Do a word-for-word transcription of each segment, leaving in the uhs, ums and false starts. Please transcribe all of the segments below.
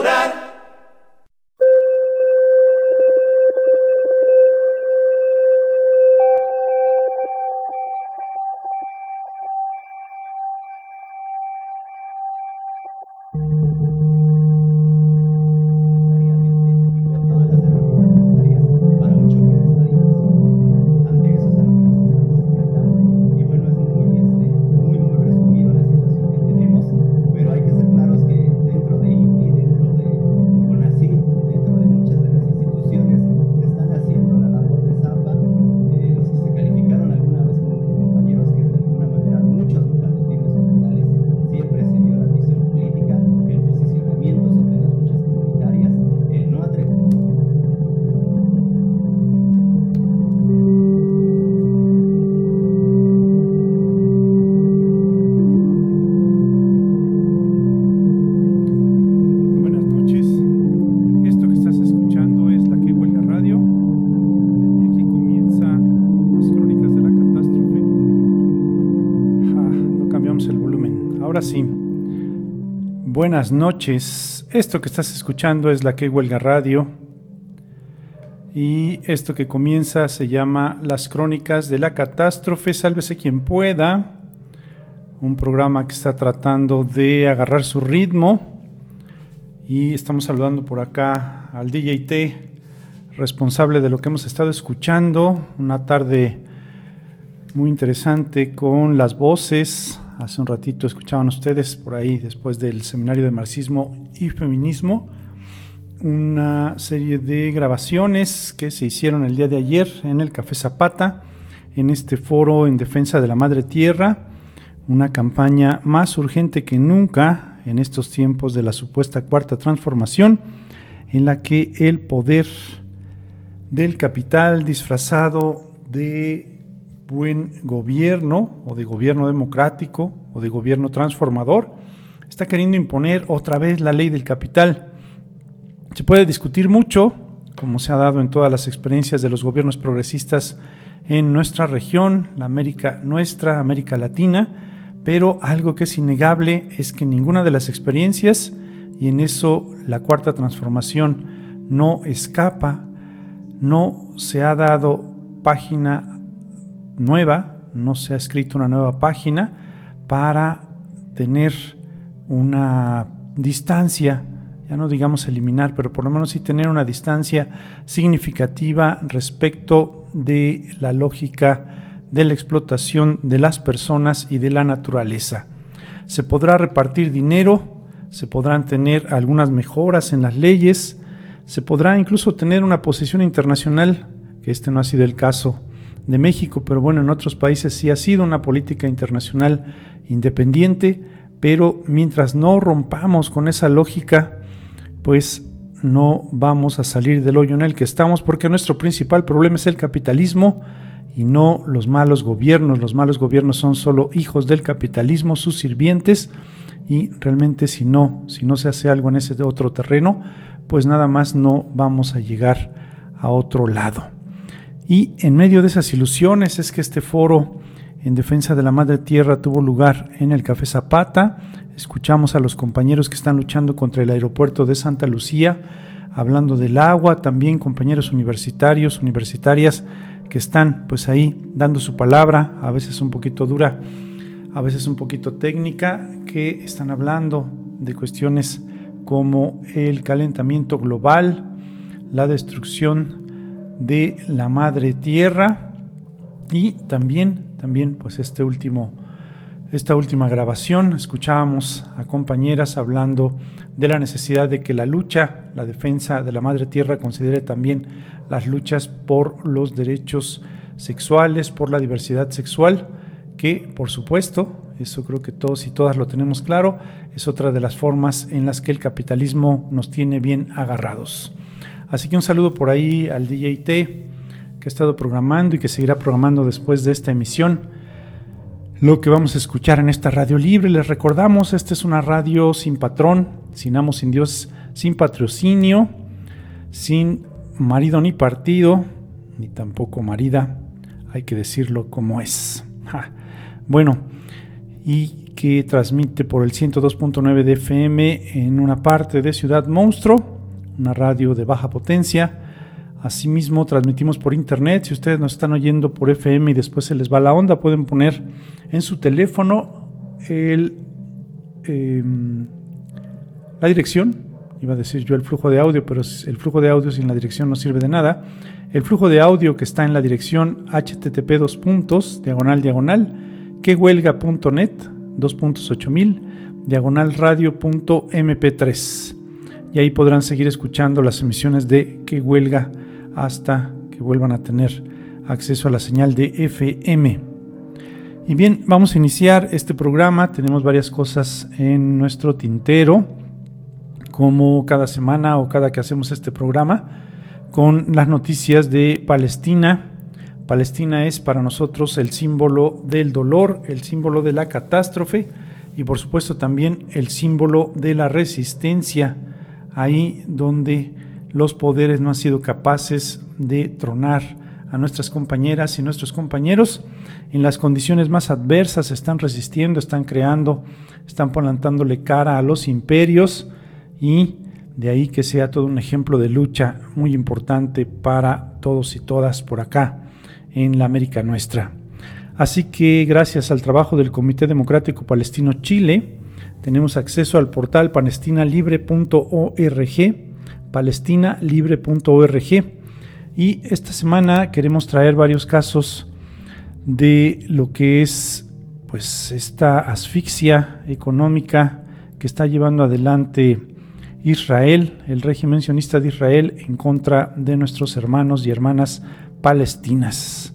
Cultural. Buenas noches, esto que estás escuchando es La Que Huelga Radio y esto que comienza se llama Las Crónicas de la Catástrofe, sálvese quien pueda, un programa que está tratando de agarrar su ritmo y estamos saludando por acá al D J T, responsable de lo que hemos estado escuchando, una tarde muy interesante con las voces. Hace un ratito escuchaban ustedes por ahí, después del seminario de marxismo y feminismo, una serie de grabaciones que se hicieron el día de ayer en el Café Zapata, en este foro en defensa de la Madre Tierra, una campaña más urgente que nunca en estos tiempos de la supuesta cuarta transformación, en la que el poder del capital disfrazado de buen gobierno o de gobierno democrático o de gobierno transformador está queriendo imponer otra vez la ley del capital. Se puede discutir mucho, como se ha dado en todas las experiencias de los gobiernos progresistas en nuestra región, la América nuestra, América Latina, pero algo que es innegable es que ninguna de las experiencias, y en eso la cuarta transformación no escapa, no se ha dado página nueva, no se ha escrito una nueva página para tener una distancia, ya no digamos eliminar, pero por lo menos sí tener una distancia significativa respecto de la lógica de la explotación de las personas y de la naturaleza. Se podrá repartir dinero, se podrán tener algunas mejoras en las leyes, se podrá incluso tener una posición internacional, que este no ha sido el caso de México, pero bueno, en otros países sí ha sido una política internacional independiente, pero mientras no rompamos con esa lógica, pues no vamos a salir del hoyo en el que estamos, porque nuestro principal problema es el capitalismo y no los malos gobiernos. Los malos gobiernos son solo hijos del capitalismo, sus sirvientes, y realmente si no, si no se hace algo en ese otro terreno, pues nada más no vamos a llegar a otro lado. Y en medio de esas ilusiones es que este foro en defensa de la Madre Tierra tuvo lugar en el Café Zapata. Escuchamos a los compañeros que están luchando contra el aeropuerto de Santa Lucía, hablando del agua, también compañeros universitarios, universitarias que están pues ahí dando su palabra, a veces un poquito dura, a veces un poquito técnica, que están hablando de cuestiones como el calentamiento global, la destrucción de la Madre Tierra y también, también pues este último, esta última grabación escuchábamos a compañeras hablando de la necesidad de que la lucha, la defensa de la Madre Tierra considere también las luchas por los derechos sexuales, por la diversidad sexual, que por supuesto, eso creo que todos y todas lo tenemos claro, es otra de las formas en las que el capitalismo nos tiene bien agarrados. Así que un saludo por ahí al D J T, que ha estado programando y que seguirá programando después de esta emisión lo que vamos a escuchar en esta radio libre. Les recordamos, esta es una radio sin patrón, sin amo, sin Dios, sin patrocinio, sin marido ni partido, ni tampoco marida, hay que decirlo como es. Ja. Bueno, y que transmite por el ciento dos punto nueve de F M en una parte de Ciudad Monstruo, una radio de baja potencia. Asimismo, transmitimos por internet. Si ustedes nos están oyendo por F M y después se les va la onda, pueden poner en su teléfono el, eh, la dirección. Iba a decir yo el flujo de audio, pero el flujo de audio sin la dirección no sirve de nada. El flujo de audio que está en la dirección http dos puntos, diagonal, diagonal, quehuelga punto net, dos puntos ocho mil, diagonal radio punto m p tres. Y ahí podrán seguir escuchando las emisiones de Que Huelga hasta que vuelvan a tener acceso a la señal de F M. Y bien, vamos a iniciar este programa. Tenemos varias cosas en nuestro tintero, como cada semana o cada que hacemos este programa, con las noticias de Palestina. Palestina es para nosotros el símbolo del dolor, el símbolo de la catástrofe y por supuesto también el símbolo de la resistencia, ahí donde los poderes no han sido capaces de tronar a nuestras compañeras y nuestros compañeros. En las condiciones más adversas están resistiendo, están creando, están plantándole cara a los imperios, y de ahí que sea todo un ejemplo de lucha muy importante para todos y todas por acá en la América nuestra. Así que gracias al trabajo del Comité Democrático Palestino Chile, tenemos acceso al portal palestina libre punto org, palestina libre punto org, y esta semana queremos traer varios casos de lo que es pues esta asfixia económica que está llevando adelante Israel, el régimen sionista de Israel, en contra de nuestros hermanos y hermanas palestinas.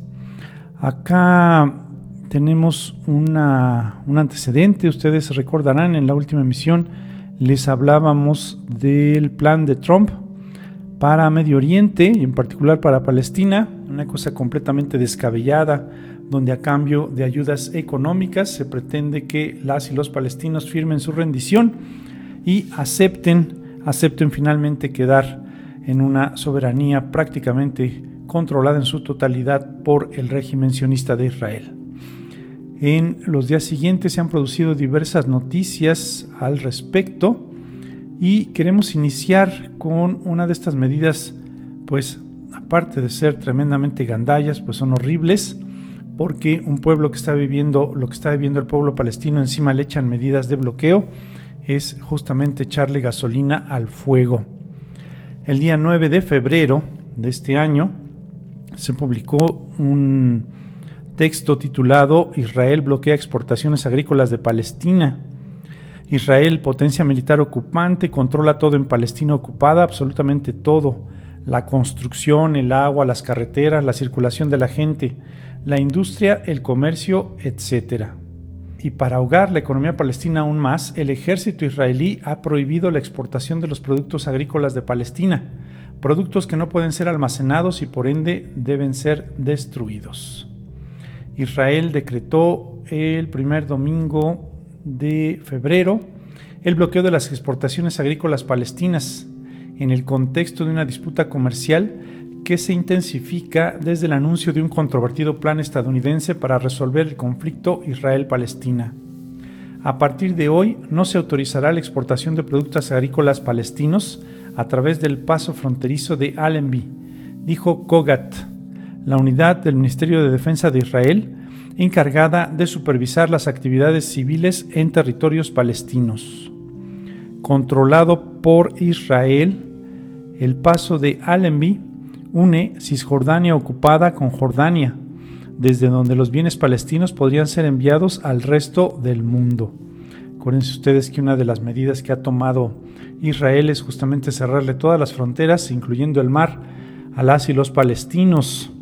Acá tenemos una, un antecedente. Ustedes recordarán, en la última emisión les hablábamos del plan de Trump para Medio Oriente y en particular para Palestina, una cosa completamente descabellada, donde a cambio de ayudas económicas se pretende que las y los palestinos firmen su rendición y acepten acepten finalmente quedar en una soberanía prácticamente controlada en su totalidad por el régimen sionista de Israel. En los días siguientes se han producido diversas noticias al respecto y queremos iniciar con una de estas medidas, pues aparte de ser tremendamente gandallas, pues son horribles, porque un pueblo que está viviendo lo que está viviendo el pueblo palestino, encima le echan medidas de bloqueo, es justamente echarle gasolina al fuego. El día nueve de febrero de este año se publicó un texto titulado Israel bloquea exportaciones agrícolas de Palestina. Israel, potencia militar ocupante, controla todo en Palestina ocupada, absolutamente todo. La construcción, el agua, las carreteras, la circulación de la gente, la industria, el comercio, etcétera. Y para ahogar la economía palestina aún más, el ejército israelí ha prohibido la exportación de los productos agrícolas de Palestina, productos que no pueden ser almacenados y por ende deben ser destruidos. Israel decretó el primer domingo de febrero el bloqueo de las exportaciones agrícolas palestinas en el contexto de una disputa comercial que se intensifica desde el anuncio de un controvertido plan estadounidense para resolver el conflicto Israel-Palestina. A partir de hoy no se autorizará la exportación de productos agrícolas palestinos a través del paso fronterizo de Allenby, dijo Kogat, la unidad del Ministerio de Defensa de Israel encargada de supervisar las actividades civiles en territorios palestinos. Controlado por Israel, el paso de Allenby une Cisjordania ocupada con Jordania, desde donde los bienes palestinos podrían ser enviados al resto del mundo. Acuérdense ustedes que una de las medidas que ha tomado Israel es justamente cerrarle todas las fronteras, incluyendo el mar, a las y los palestinos.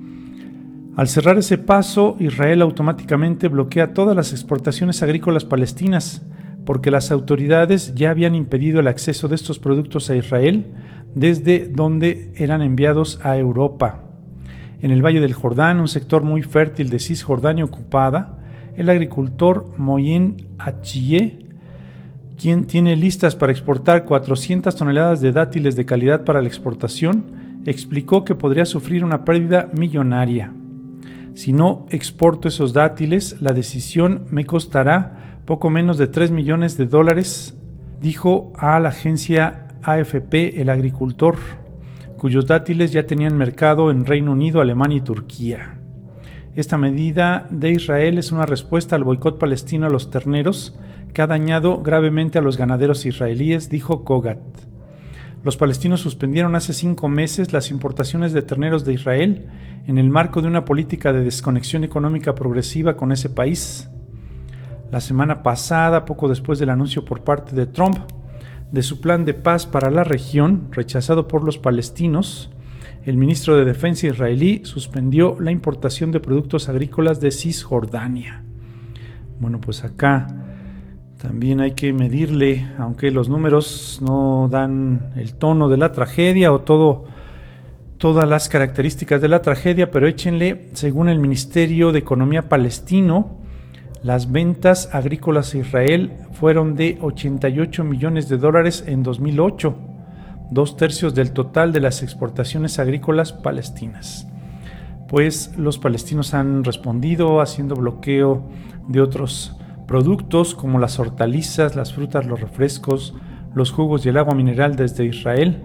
Al cerrar ese paso, Israel automáticamente bloquea todas las exportaciones agrícolas palestinas, porque las autoridades ya habían impedido el acceso de estos productos a Israel desde donde eran enviados a Europa. En el Valle del Jordán, un sector muy fértil de Cisjordania ocupada, el agricultor Moyen Achille, quien tiene listas para exportar cuatrocientas toneladas de dátiles de calidad para la exportación, explicó que podría sufrir una pérdida millonaria. Si no exporto esos dátiles, la decisión me costará poco menos de tres millones de dólares, dijo a la agencia A F P el agricultor, cuyos dátiles ya tenían mercado en Reino Unido, Alemania y Turquía. Esta medida de Israel es una respuesta al boicot palestino a los terneros que ha dañado gravemente a los ganaderos israelíes, dijo Kogat. Los palestinos suspendieron hace cinco meses las importaciones de terneros de Israel en el marco de una política de desconexión económica progresiva con ese país. La semana pasada, poco después del anuncio por parte de Trump de su plan de paz para la región, rechazado por los palestinos, el ministro de Defensa israelí suspendió la importación de productos agrícolas de Cisjordania. Bueno, pues acá también hay que medirle, aunque los números no dan el tono de la tragedia o todo, todas las características de la tragedia, pero échenle, según el Ministerio de Economía palestino, las ventas agrícolas a Israel fueron de ochenta y ocho millones de dólares en dos mil ocho, dos tercios del total de las exportaciones agrícolas palestinas. Pues los palestinos han respondido haciendo bloqueo de otros productos como las hortalizas, las frutas, los refrescos, los jugos y el agua mineral desde Israel.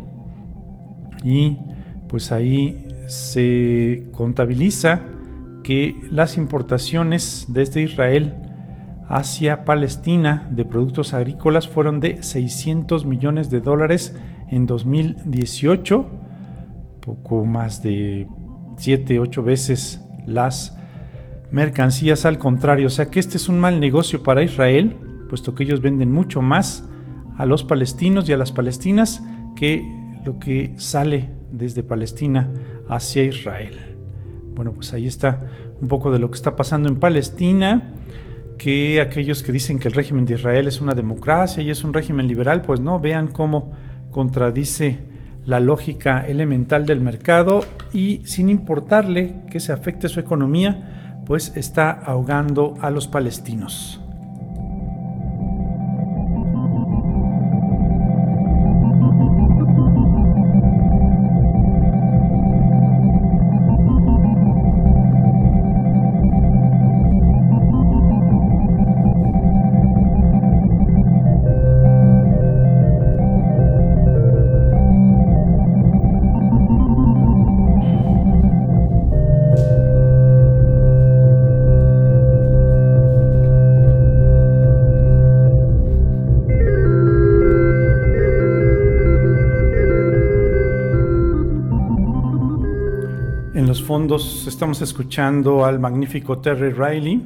Y pues ahí se contabiliza que las importaciones desde Israel hacia Palestina de productos agrícolas fueron de seiscientos millones de dólares en dos mil dieciocho, poco más de siete, ocho veces las mercancías al contrario. O sea que este es un mal negocio para Israel, puesto que ellos venden mucho más a los palestinos y a las palestinas que lo que sale desde Palestina hacia Israel. Bueno, pues ahí está un poco de lo que está pasando en Palestina, que aquellos que dicen que el régimen de Israel es una democracia y es un régimen liberal, pues no, vean cómo contradice la lógica elemental del mercado y sin importarle que se afecte su economía, pues está ahogando a los palestinos. En los fondos estamos escuchando al magnífico Terry Riley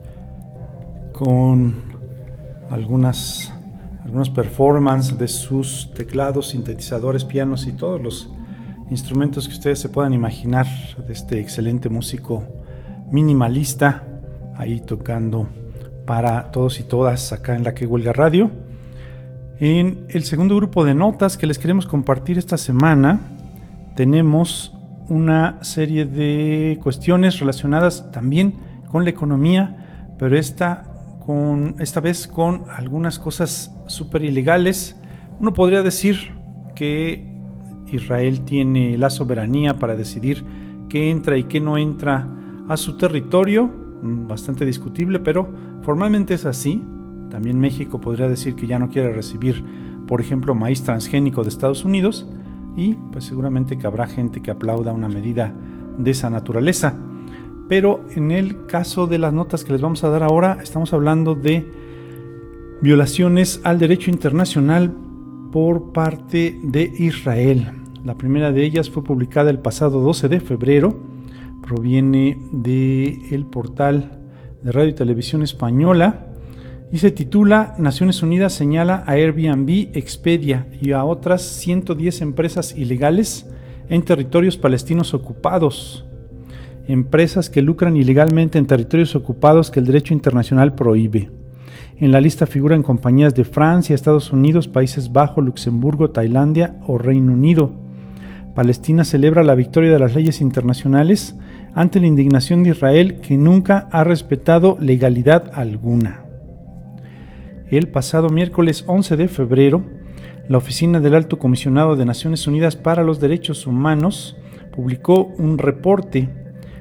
con algunas algunos performances de sus teclados, sintetizadores, pianos y todos los instrumentos que ustedes se puedan imaginar de este excelente músico minimalista ahí tocando para todos y todas acá en La Que Huelga Radio. En el segundo grupo de notas que les queremos compartir esta semana tenemos una serie de cuestiones relacionadas también con la economía, pero esta, con, esta vez con algunas cosas súper ilegales. Uno podría decir que Israel tiene la soberanía para decidir qué entra y qué no entra a su territorio, bastante discutible, pero formalmente es así. También México podría decir que ya no quiere recibir, por ejemplo, maíz transgénico de Estados Unidos, y pues seguramente que habrá gente que aplauda una medida de esa naturaleza. Pero en el caso de las notas que les vamos a dar ahora, estamos hablando de violaciones al derecho internacional por parte de Israel. La primera de ellas fue publicada el pasado doce de febrero, proviene del portal de Radio y Televisión Española y se titula Naciones Unidas señala a Airbnb, Expedia y a otras ciento diez empresas ilegales en territorios palestinos ocupados. Empresas que lucran ilegalmente en territorios ocupados que el derecho internacional prohíbe. En la lista figuran compañías de Francia, Estados Unidos, Países Bajos, Luxemburgo, Tailandia o Reino Unido. Palestina celebra la victoria de las leyes internacionales ante la indignación de Israel, que nunca ha respetado legalidad alguna. El pasado miércoles once de febrero, la Oficina del Alto Comisionado de Naciones Unidas para los Derechos Humanos publicó un reporte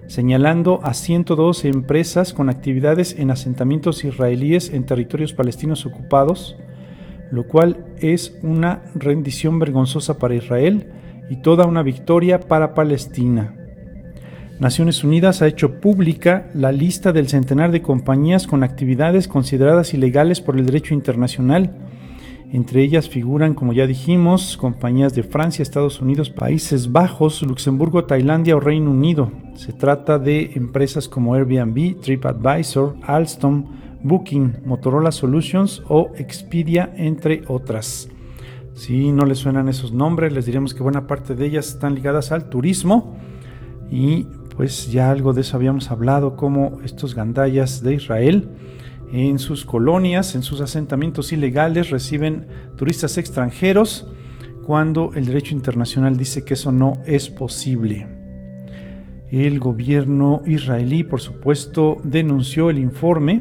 señalando a ciento doce empresas con actividades en asentamientos israelíes en territorios palestinos ocupados, lo cual es una rendición vergonzosa para Israel y toda una victoria para Palestina. Naciones Unidas ha hecho pública la lista del centenar de compañías con actividades consideradas ilegales por el derecho internacional. Entre ellas figuran, como ya dijimos, compañías de Francia, Estados Unidos, Países Bajos, Luxemburgo, Tailandia o Reino Unido. Se trata de empresas como Airbnb, TripAdvisor, Alstom, Booking, Motorola Solutions o Expedia, entre otras. Si no les suenan esos nombres, les diremos que buena parte de ellas están ligadas al turismo y pues ya algo de eso habíamos hablado, como estos gandayas de Israel en sus colonias, en sus asentamientos ilegales, reciben turistas extranjeros cuando el derecho internacional dice que eso no es posible. El gobierno israelí, por supuesto, denunció el informe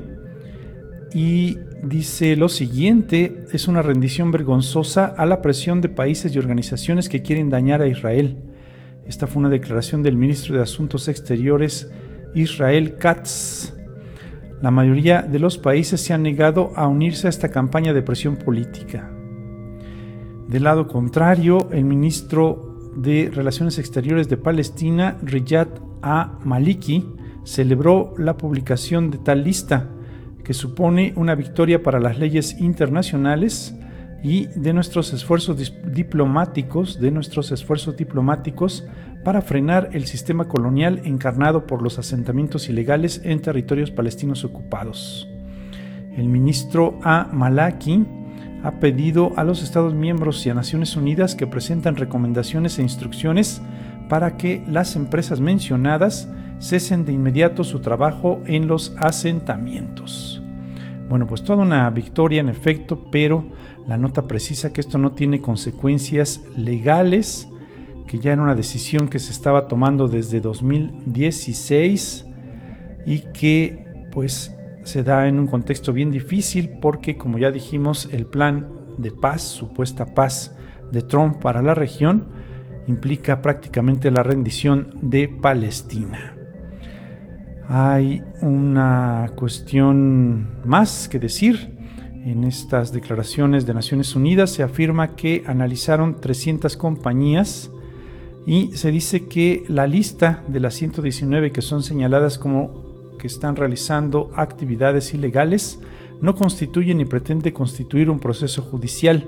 y dice lo siguiente: es una rendición vergonzosa a la presión de países y organizaciones que quieren dañar a Israel. Esta fue una declaración del ministro de Asuntos Exteriores Israel Katz. La mayoría de los países se han negado a unirse a esta campaña de presión política. Del lado contrario, el ministro de Relaciones Exteriores de Palestina, Riyad a-Maliki, celebró la publicación de tal lista, que supone una victoria para las leyes internacionales y de nuestros esfuerzos diplomáticos, de nuestros esfuerzos diplomáticos para frenar el sistema colonial encarnado por los asentamientos ilegales en territorios palestinos ocupados. El ministro a-Malaki ha pedido a los Estados miembros y a Naciones Unidas que presenten recomendaciones e instrucciones para que las empresas mencionadas cesen de inmediato su trabajo en los asentamientos. Bueno, pues toda una victoria en efecto, pero la nota precisa que esto no tiene consecuencias legales, que ya era una decisión que se estaba tomando desde dos mil dieciséis y que pues se da en un contexto bien difícil porque, como ya dijimos, el plan de paz, supuesta paz de Trump para la región, implica prácticamente la rendición de Palestina. Hay una cuestión más que decir. En estas declaraciones de Naciones Unidas se afirma que analizaron trescientas compañías y se dice que la lista de las ciento diecinueve que son señaladas como que están realizando actividades ilegales no constituye ni pretende constituir un proceso judicial.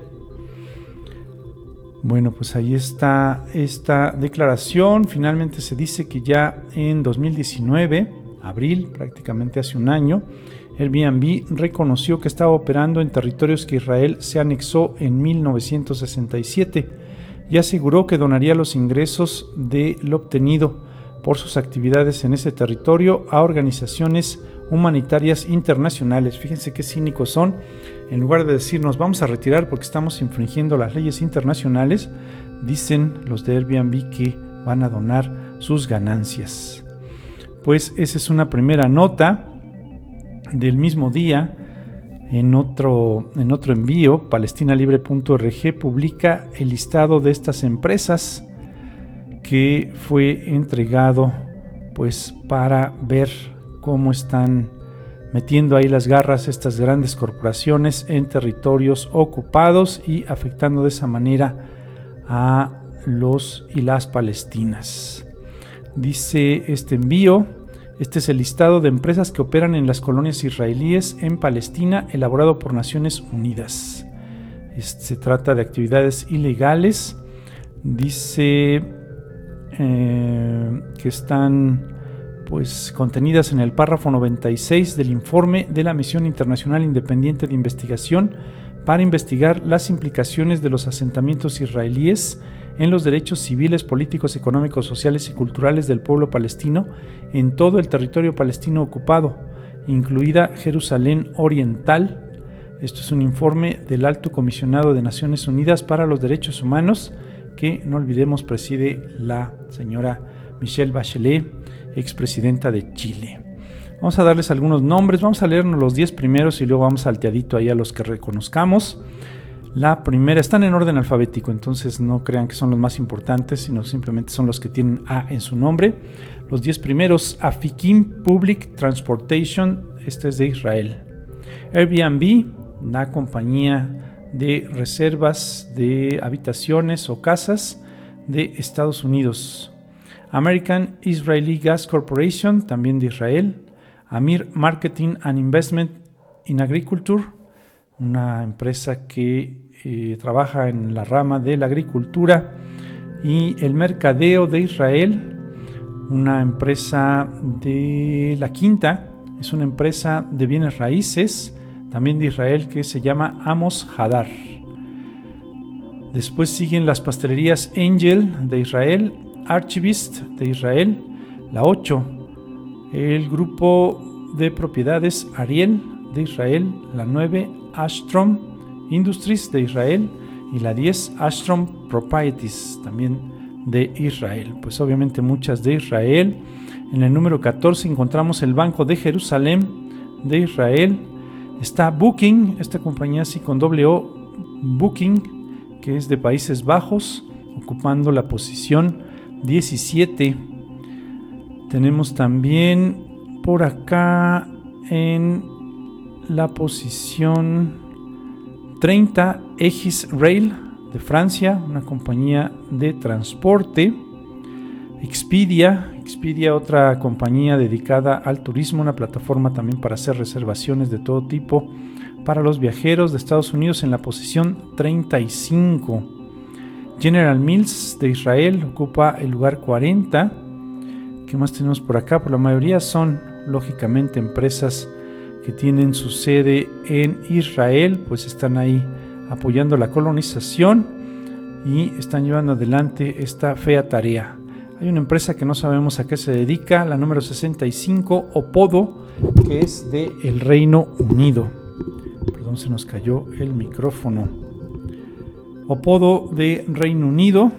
Bueno, pues ahí está esta declaración. Finalmente se dice que ya en dos mil diecinueve, abril, prácticamente hace un año, Airbnb reconoció que estaba operando en territorios que Israel se anexó en mil novecientos sesenta y siete y aseguró que donaría los ingresos de lo obtenido por sus actividades en ese territorio a organizaciones humanitarias internacionales. Fíjense qué cínicos son. En lugar de decirnos vamos a retirar porque estamos infringiendo las leyes internacionales, dicen los de Airbnb que van a donar sus ganancias. Pues esa es una primera nota. Del mismo día, en otro, en otro envío, palestina libre punto org publica el listado de estas empresas que fue entregado pues para ver cómo están metiendo ahí las garras estas grandes corporaciones en territorios ocupados y afectando de esa manera a los y las palestinas. Dice este envío: este es el listado de empresas que operan en las colonias israelíes en Palestina, elaborado por Naciones Unidas. Este, se trata de actividades ilegales. Dice eh, que están pues contenidas en el párrafo noventa y seis del informe de la Misión Internacional Independiente de Investigación para investigar las implicaciones de los asentamientos israelíes en los derechos civiles, políticos, económicos, sociales y culturales del pueblo palestino en todo el territorio palestino ocupado, incluida Jerusalén Oriental. Esto es un informe del Alto Comisionado de Naciones Unidas para los Derechos Humanos, que no olvidemos preside la señora Michelle Bachelet, expresidenta de Chile. Vamos a darles algunos nombres, vamos a leernos los diez primeros y luego vamos salteadito ahí a los que reconozcamos. La primera, están en orden alfabético, entonces no crean que son los más importantes, sino simplemente son los que tienen A en su nombre. Los diez primeros, Afikim Public Transportation, este es de Israel. Airbnb, una compañía de reservas de habitaciones o casas de Estados Unidos. American Israeli Gas Corporation, también de Israel. Amir Marketing and Investment in Agriculture, una empresa que eh, trabaja en la rama de la agricultura y el mercadeo de Israel, una empresa de la quinta, es una empresa de bienes raíces, también de Israel, que se llama Amos Hadar. Después siguen las pastelerías Angel de Israel, Archivist de Israel, la ocho, el grupo de propiedades Ariel de Israel, la nueve, Ashstrom Industries de Israel y la diez, Ashstrom Properties, también de Israel. Pues obviamente muchas de Israel. En el número catorce encontramos el Banco de Jerusalén de Israel. Está Booking, esta compañía así con doble O, Booking, que es de Países Bajos, ocupando la posición diecisiete. Tenemos también por acá en la posición treinta, Egis Rail de Francia, una compañía de transporte. Expedia, Expedia, otra compañía dedicada al turismo, una plataforma también para hacer reservaciones de todo tipo para los viajeros de Estados Unidos, en la posición treinta y cinco. General Mills de Israel ocupa el lugar cuarenta. ¿Qué más tenemos por acá? Pues la mayoría son lógicamente empresas que tienen su sede en Israel, pues están ahí apoyando la colonización y están llevando adelante esta fea tarea. Hay una empresa que no sabemos a qué se dedica, la número sesenta y cinco, Opodo, que es de el Reino Unido. Perdón, se nos cayó el micrófono. Opodo de Reino Unido.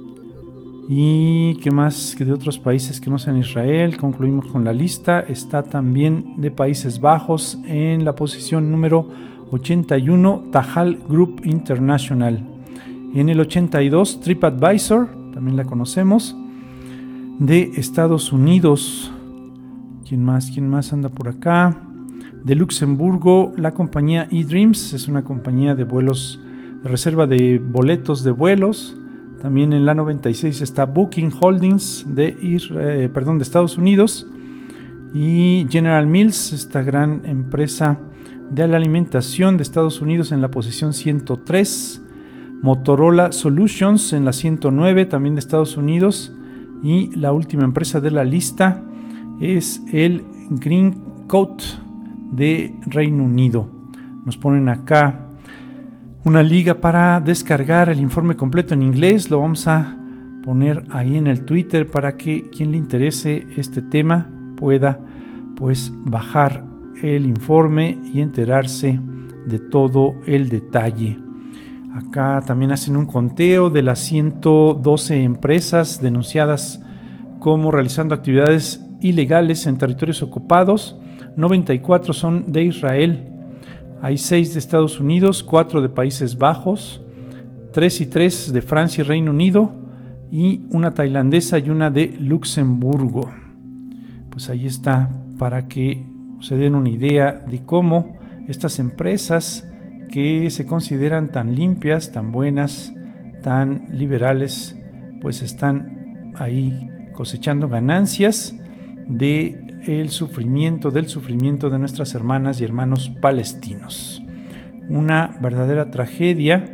Y qué más que de otros países que no sean Israel. Concluimos con la lista. Está también de Países Bajos en la posición número ochenta y uno, Tajal Group International. En el ochenta y dos, TripAdvisor, también la conocemos, de Estados Unidos. ¿Quién más? ¿Quién más anda por acá? De Luxemburgo, la compañía eDreams, es una compañía de vuelos, de reserva de boletos de vuelos. También en la noventa y seis está Booking Holdings de, eh, perdón, de Estados Unidos. Y General Mills, esta gran empresa de la alimentación de Estados Unidos, en la posición ciento tres. Motorola Solutions en la ciento nueve, también de Estados Unidos. Y la última empresa de la lista es el Green Coat de Reino Unido. Nos ponen acá una liga para descargar el informe completo en inglés. Lo vamos a poner ahí en el Twitter para que quien le interese este tema pueda pues bajar el informe y enterarse de todo el detalle. Acá también hacen un conteo de las ciento doce empresas denunciadas como realizando actividades ilegales en territorios ocupados. noventa y cuatro son de Israel. Hay seis de Estados Unidos, cuatro de Países Bajos, tres y tres de Francia y Reino Unido, y una tailandesa y una de Luxemburgo. Pues ahí está, para que se den una idea de cómo estas empresas que se consideran tan limpias, tan buenas, tan liberales, pues están ahí cosechando ganancias de el sufrimiento, del sufrimiento de nuestras hermanas y hermanos palestinos. Una verdadera tragedia,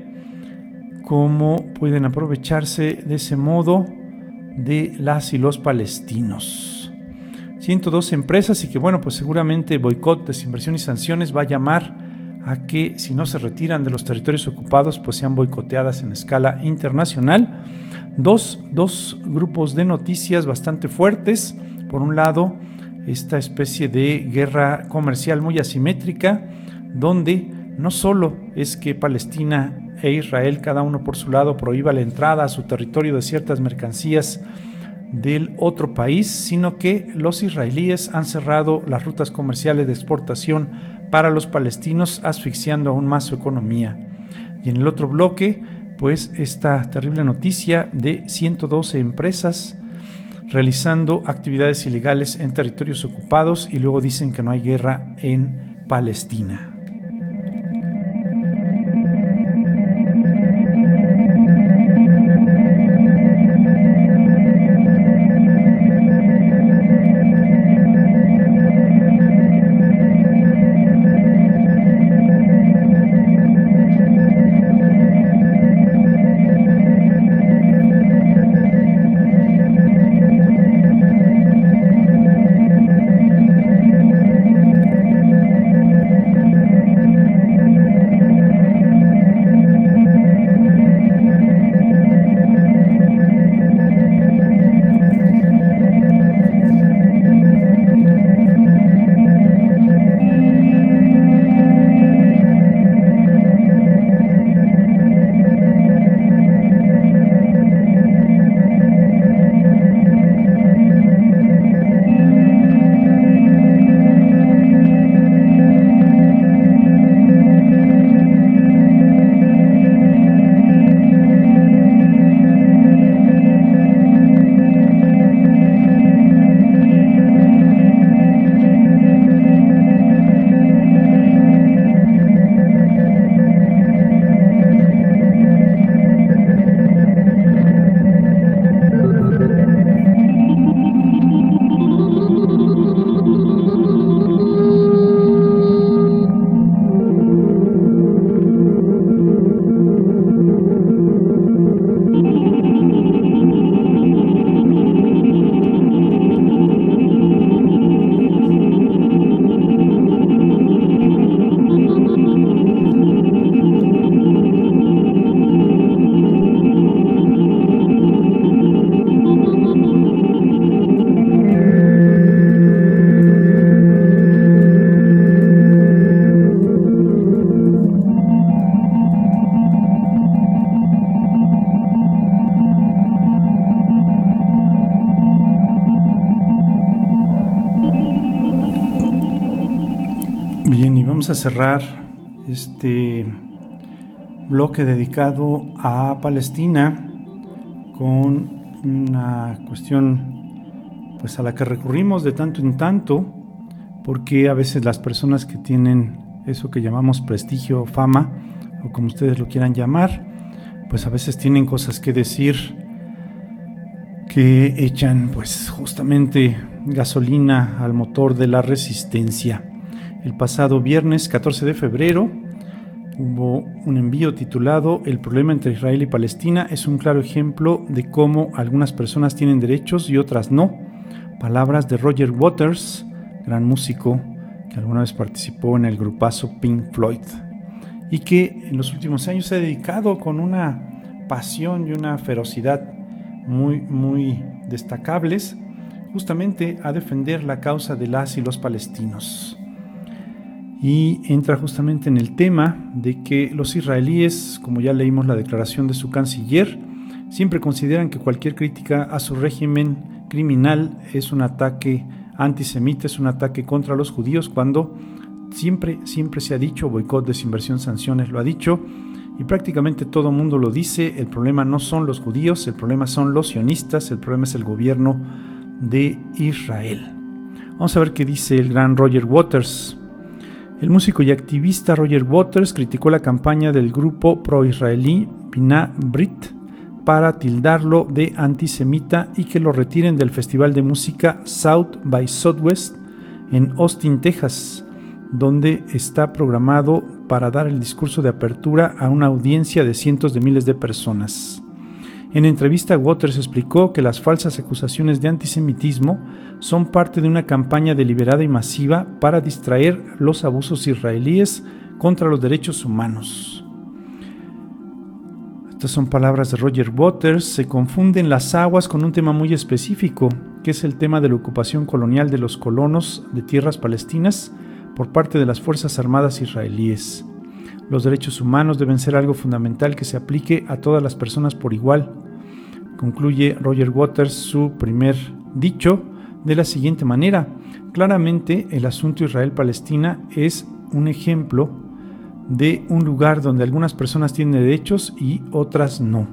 cómo pueden aprovecharse de ese modo de las y los palestinos. ciento dos empresas, y que bueno, pues seguramente boicot, desinversión y sanciones va a llamar a que si no se retiran de los territorios ocupados, pues sean boicoteadas en escala internacional. Dos, dos grupos de noticias bastante fuertes. Por un lado, esta especie de guerra comercial muy asimétrica, donde no solo es que Palestina e Israel, cada uno por su lado, prohíba la entrada a su territorio de ciertas mercancías del otro país, sino que los israelíes han cerrado las rutas comerciales de exportación para los palestinos, asfixiando aún más su economía. Y en el otro bloque, pues esta terrible noticia de ciento doce empresas realizando actividades ilegales en territorios ocupados y luego dicen que no hay guerra en Palestina. Bien, y vamos a cerrar este bloque dedicado a Palestina con una cuestión pues a la que recurrimos de tanto en tanto, porque a veces las personas que tienen eso que llamamos prestigio o fama, o como ustedes lo quieran llamar, pues a veces tienen cosas que decir que echan pues justamente gasolina al motor de la resistencia. El pasado viernes catorce de febrero hubo un envío titulado "El problema entre Israel y Palestina es un claro ejemplo de cómo algunas personas tienen derechos y otras no". Palabras de Roger Waters, gran músico que alguna vez participó en el grupazo Pink Floyd y que en los últimos años se ha dedicado con una pasión y una ferocidad muy, muy destacables justamente a defender la causa de las y los palestinos. Y entra justamente en el tema de que los israelíes, como ya leímos la declaración de su canciller, siempre consideran que cualquier crítica a su régimen criminal es un ataque antisemita, es un ataque contra los judíos, cuando siempre, siempre se ha dicho boicot, desinversión, sanciones, lo ha dicho, y prácticamente todo el mundo lo dice. El problema no son los judíos, el problema son los sionistas, el problema es el gobierno de Israel. Vamos a ver qué dice el gran Roger Waters. El músico y activista Roger Waters criticó la campaña del grupo pro-israelí Binah Brit para tildarlo de antisemita y que lo retiren del festival de música South by Southwest en Austin, Texas, donde está programado para dar el discurso de apertura a una audiencia de cientos de miles de personas. En entrevista, Waters explicó que las falsas acusaciones de antisemitismo son parte de una campaña deliberada y masiva para distraer los abusos israelíes contra los derechos humanos. Estas son palabras de Roger Waters. Se confunden las aguas con un tema muy específico, que es el tema de la ocupación colonial de los colonos de tierras palestinas por parte de las Fuerzas Armadas israelíes. Los derechos humanos deben ser algo fundamental que se aplique a todas las personas por igual. Concluye Roger Waters su primer dicho de la siguiente manera: claramente el asunto Israel-Palestina es un ejemplo de un lugar donde algunas personas tienen derechos y otras no.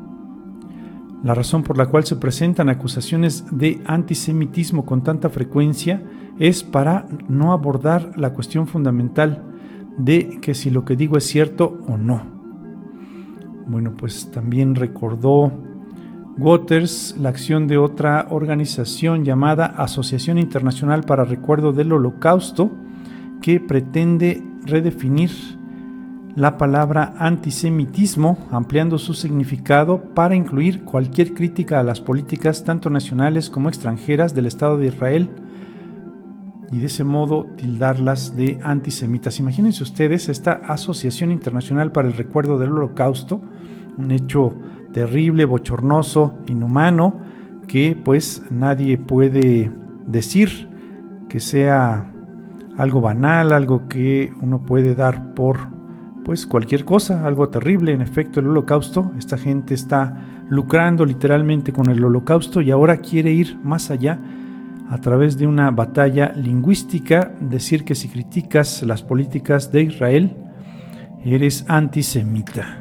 La razón por la cual se presentan acusaciones de antisemitismo con tanta frecuencia es para no abordar la cuestión fundamental de que si lo que digo es cierto o no. Bueno, pues también recordó Waters la acción de otra organización llamada Asociación Internacional para Recuerdo del Holocausto, que pretende redefinir la palabra antisemitismo, ampliando su significado para incluir cualquier crítica a las políticas tanto nacionales como extranjeras del Estado de Israel y de ese modo tildarlas de antisemitas. Imagínense ustedes esta Asociación Internacional para el Recuerdo del Holocausto, un hecho terrible, bochornoso, inhumano, que pues nadie puede decir que sea algo banal, algo que uno puede dar por pues cualquier cosa, algo terrible. En efecto, el holocausto, esta gente está lucrando literalmente con el holocausto y ahora quiere ir más allá a través de una batalla lingüística, decir que si criticas las políticas de Israel, eres antisemita.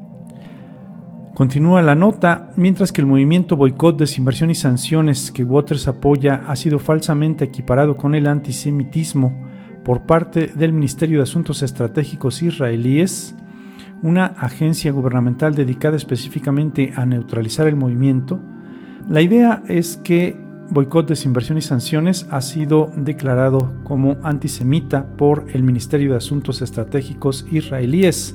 Continúa la nota, mientras que el movimiento boicot, desinversión y sanciones que Waters apoya ha sido falsamente equiparado con el antisemitismo por parte del Ministerio de Asuntos Estratégicos israelíes, una agencia gubernamental dedicada específicamente a neutralizar el movimiento. La idea es que boicot, desinversión y sanciones ha sido declarado como antisemita por el Ministerio de Asuntos Estratégicos israelíes.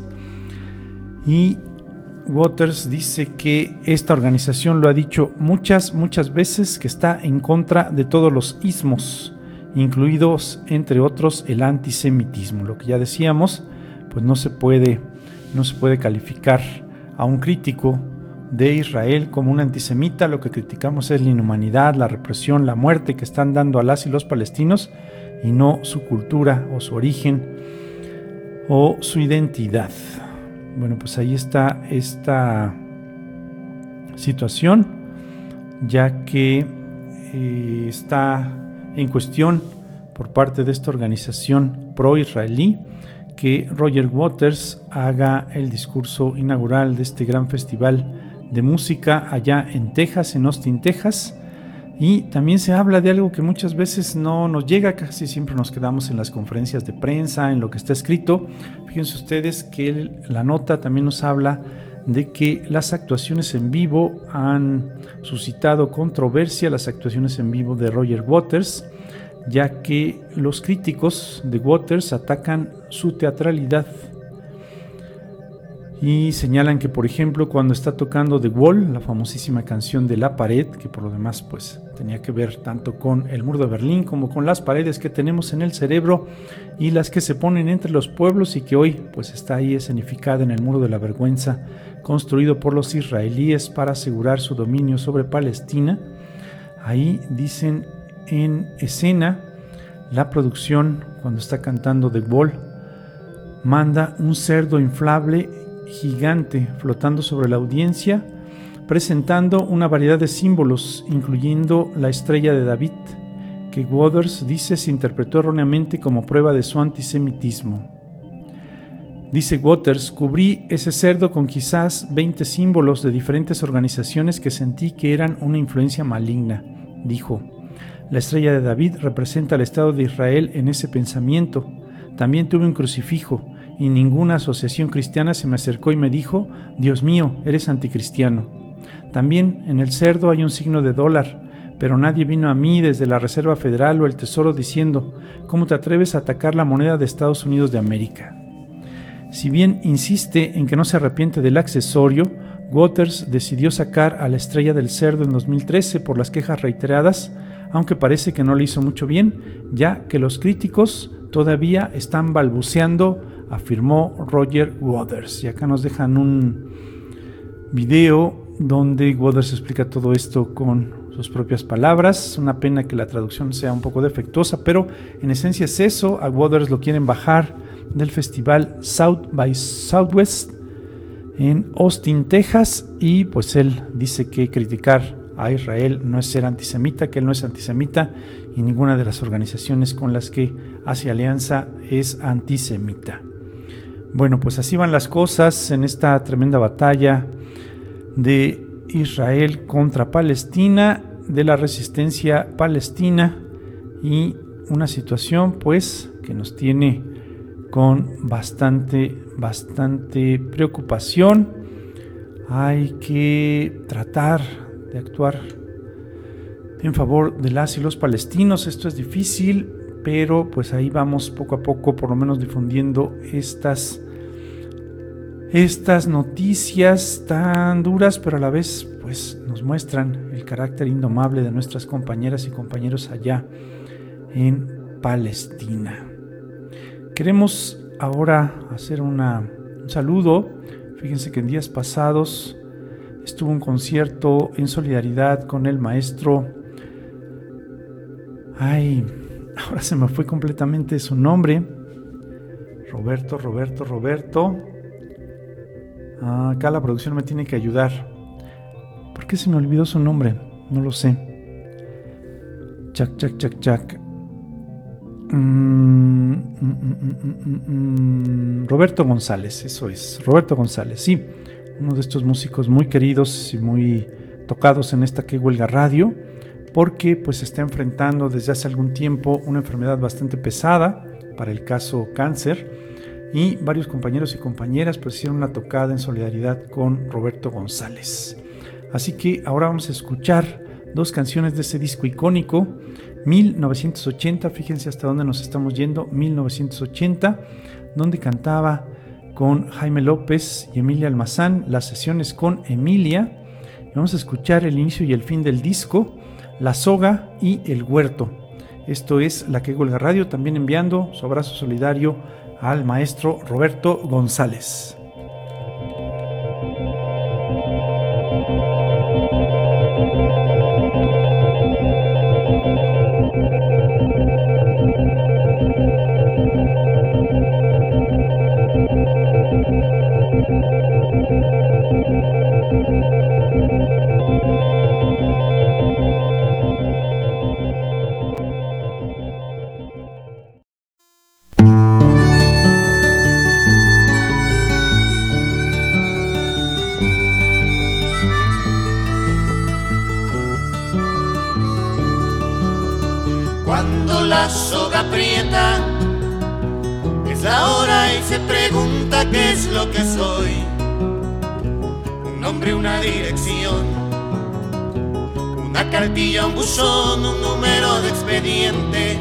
Y Waters dice que esta organización lo ha dicho muchas, muchas veces, que está en contra de todos los ismos, incluidos, entre otros, el antisemitismo. Lo que ya decíamos, pues no se puede, no se puede calificar a un crítico de Israel como un antisemita. Lo que criticamos es la inhumanidad, la represión, la muerte que están dando a las y los palestinos, y no su cultura o su origen o su identidad. Bueno, pues ahí está esta situación, ya que eh, está en cuestión por parte de esta organización pro-israelí que Roger Waters haga el discurso inaugural de este gran festival de música allá en Texas, en Austin, Texas. Y también se habla de algo que muchas veces no nos llega, casi siempre nos quedamos en las conferencias de prensa, en lo que está escrito. Fíjense ustedes que el, la nota también nos habla de que las actuaciones en vivo han suscitado controversia, las actuaciones en vivo de Roger Waters, ya que los críticos de Waters atacan su teatralidad y señalan que, por ejemplo, cuando está tocando The Wall, la famosísima canción de La Pared, que por lo demás pues tenía que ver tanto con el muro de Berlín como con las paredes que tenemos en el cerebro y las que se ponen entre los pueblos, y que hoy pues está ahí escenificada en el muro de la vergüenza construido por los israelíes para asegurar su dominio sobre Palestina. Ahí dicen en escena la producción, cuando está cantando The Wall, manda un cerdo inflable gigante flotando sobre la audiencia, presentando una variedad de símbolos, incluyendo la estrella de David, que Waters dice se interpretó erróneamente como prueba de su antisemitismo. Dice Waters: cubrí ese cerdo con quizás veinte símbolos de diferentes organizaciones que sentí que eran una influencia maligna. Dijo: la estrella de David representa al Estado de Israel en ese pensamiento. También tuve un crucifijo, y ninguna asociación cristiana se me acercó y me dijo: Dios mío, eres anticristiano. También en el cerdo hay un signo de dólar, pero nadie vino a mí desde la Reserva Federal o el Tesoro diciendo: ¿cómo te atreves a atacar la moneda de Estados Unidos de América? Si bien insiste en que no se arrepiente del accesorio, Waters decidió sacar a la estrella del cerdo en dos mil trece por las quejas reiteradas, aunque parece que no le hizo mucho bien, ya que los críticos todavía están balbuceando, afirmó Roger Waters. Y acá nos dejan un video donde Waters explica todo esto con sus propias palabras. Una pena que la traducción sea un poco defectuosa, pero en esencia es eso. A Waters lo quieren bajar del festival South by Southwest en Austin, Texas, y pues él dice que criticar a Israel no es ser antisemita, que él no es antisemita y ninguna de las organizaciones con las que hace alianza es antisemita. Bueno, pues así van las cosas en esta tremenda batalla de Israel contra Palestina, de la resistencia palestina, y una situación pues que nos tiene con bastante, bastante preocupación. Hay que tratar de actuar en favor de las y los palestinos. Esto es difícil, pero pues ahí vamos poco a poco, por lo menos difundiendo estas Estas noticias tan duras, pero a la vez pues nos muestran el carácter indomable de nuestras compañeras y compañeros allá en Palestina. Queremos ahora hacer una, un saludo. Fíjense que en días pasados estuvo un concierto en solidaridad con el maestro. Ay, ahora se me fue completamente su nombre. Roberto, Roberto, Roberto. Ah, acá la producción me tiene que ayudar. ¿Por qué se me olvidó su nombre? No lo sé. Chac, chac, chac, chac. Mm, mm, mm, mm, mm, Roberto González, eso es. Roberto González, sí. Uno de estos músicos muy queridos y muy tocados en esta Que Huelga Radio, porque pues se está enfrentando desde hace algún tiempo una enfermedad bastante pesada, para el caso cáncer. Y varios compañeros y compañeras pues hicieron una tocada en solidaridad con Roberto González. Así que ahora vamos a escuchar dos canciones de ese disco icónico, mil novecientos ochenta, fíjense hasta dónde nos estamos yendo, mil novecientos ochenta, donde cantaba con Jaime López y Emilia Almazán, las sesiones con Emilia. Vamos a escuchar el inicio y el fin del disco, La Soga y El Huerto. Esto es La Que Huelga Radio, también enviando su abrazo solidario al maestro Roberto González. La soga aprieta, es la hora y se pregunta qué es lo que soy. Un nombre, una dirección, una cartilla, un buzón, un número de expediente,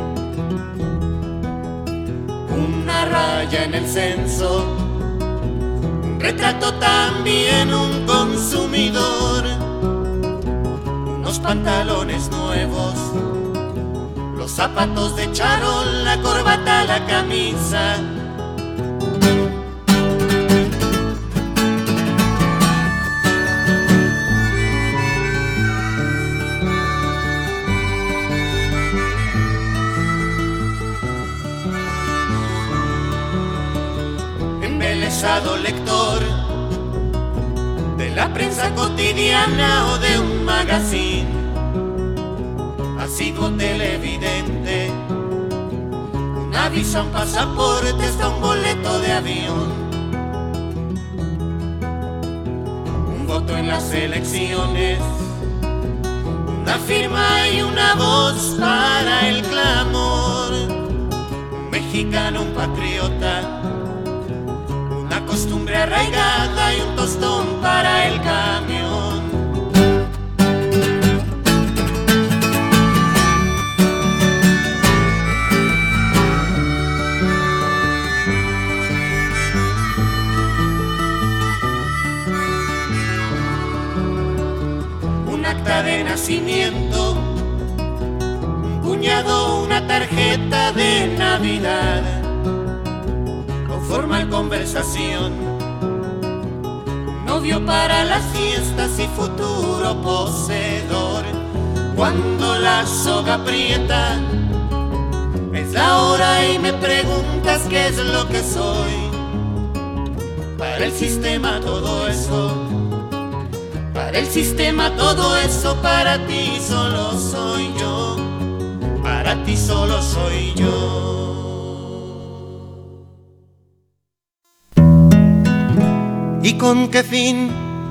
una raya en el censo, un retrato, también un consumidor, unos pantalones nuevos, los zapatos de charol, la corbata, la camisa. Embelesado lector de la prensa cotidiana o de un magazine, asiduo televidente, una visa, un pasaporte, hasta un boleto de avión, un voto en las elecciones, una firma y una voz para el clamor, un mexicano, un patriota, una costumbre arraigada y un tostón para el camión. De nacimiento, un cuñado, una tarjeta de Navidad, o formal conversación, un novio para las fiestas y futuro poseedor. Cuando la soga aprieta, es la hora y me preguntas qué es lo que soy. Para el sistema todo eso, para el sistema todo eso, para ti solo soy yo, para ti solo soy yo. ¿Y con qué fin?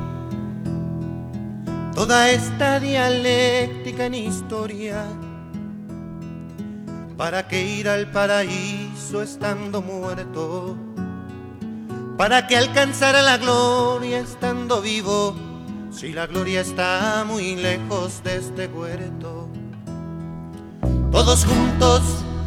Toda esta dialéctica en historia. ¿Para qué ir al paraíso estando muerto? ¿Para qué alcanzar a la gloria estando vivo? Si la gloria está muy lejos de este huerto. Todos juntos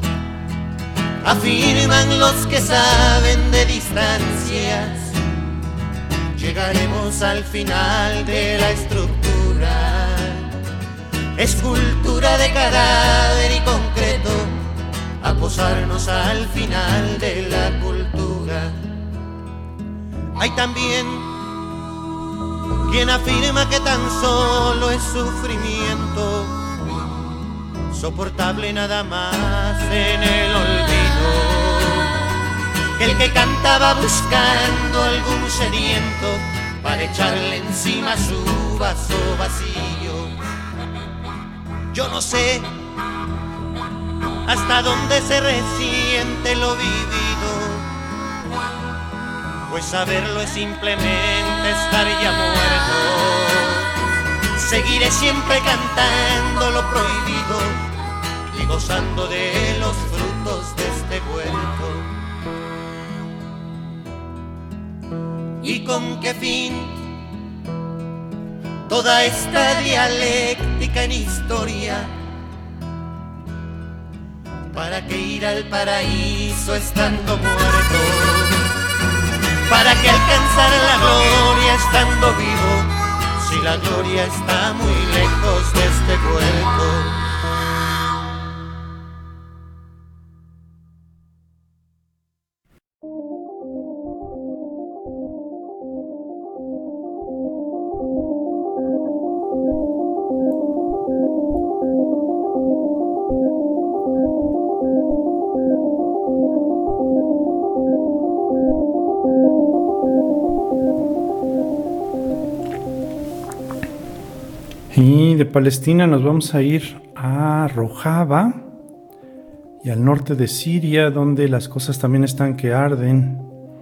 afirman los que saben de distancias. Llegaremos al final de la estructura, escultura de cadáver y concreto, a posarnos al final de la cultura. Hay también quien afirma que tan solo es sufrimiento, soportable nada más en el olvido, que el que cantaba buscando algún sediento para echarle encima su vaso vacío. Yo no sé hasta dónde se resiente lo vivido, pues saberlo es simplemente estar ya muerto. Seguiré siempre cantando lo prohibido y gozando de los frutos de este huerto. ¿Y con qué fin? Toda esta dialéctica en historia. ¿Para qué ir al paraíso estando muerto? ¿Para qué alcanzar la gloria estando vivo? Si la gloria está muy lejos de este huerto. Y de Palestina nos vamos a ir a Rojava y al norte de Siria, donde las cosas también están que arden.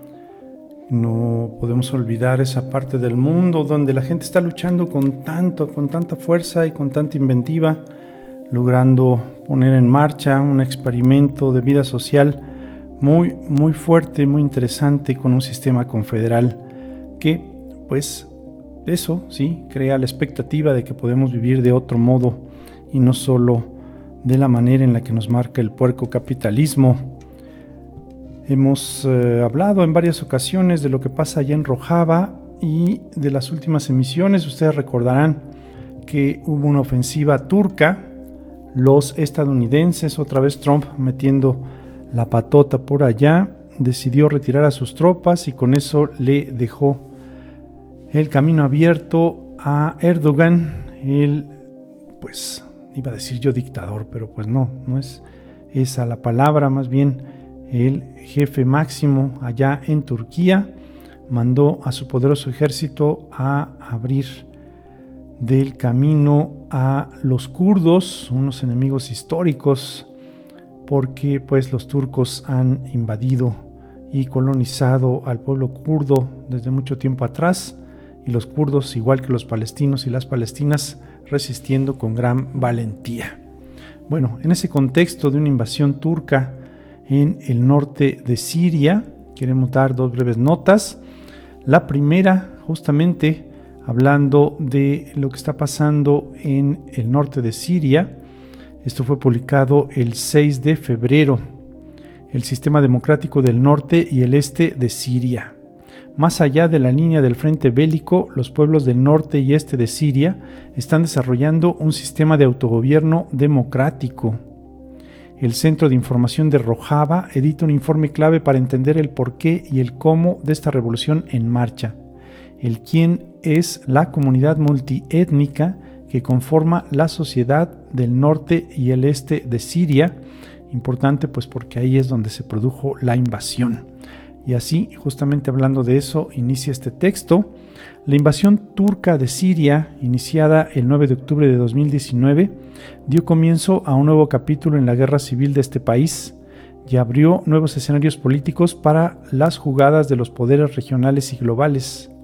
No podemos olvidar esa parte del mundo donde la gente está luchando con tanto, con tanta fuerza y con tanta inventiva, logrando poner en marcha un experimento de vida social muy, muy fuerte, muy interesante, con un sistema confederal que, pues, eso sí, crea la expectativa de que podemos vivir de otro modo y no solo de la manera en la que nos marca el puerco capitalismo. Hemos eh, hablado en varias ocasiones de lo que pasa allá en Rojava y de las últimas emisiones. Ustedes recordarán que hubo una ofensiva turca, los estadounidenses, otra vez Trump metiendo la patota por allá, decidió retirar a sus tropas y con eso le dejó el camino abierto a Erdogan, el, pues, iba a decir yo dictador, pero pues no, no es esa la palabra, más bien el jefe máximo allá en Turquía, mandó a su poderoso ejército a abrir del camino a los kurdos, unos enemigos históricos, porque pues los turcos han invadido y colonizado al pueblo kurdo desde mucho tiempo atrás, y los kurdos, igual que los palestinos y las palestinas, resistiendo con gran valentía. Bueno, en ese contexto de una invasión turca en el norte de Siria, queremos dar dos breves notas. La primera, justamente hablando de lo que está pasando en el norte de Siria. Esto fue publicado el seis de febrero. El sistema democrático del norte y el este de Siria. Más allá de la línea del frente bélico, los pueblos del norte y este de Siria están desarrollando un sistema de autogobierno democrático. El Centro de Información de Rojava edita un informe clave para entender el porqué y el cómo de esta revolución en marcha. El quién es la comunidad multiétnica que conforma la sociedad del norte y el este de Siria. Importante pues porque ahí es donde se produjo la invasión. Y así, justamente hablando de eso, inicia este texto. La invasión turca de Siria, iniciada el nueve de octubre de dos mil diecinueve, dio comienzo a un nuevo capítulo en la guerra civil de este país y abrió nuevos escenarios políticos para las jugadas de los poderes regionales y globales.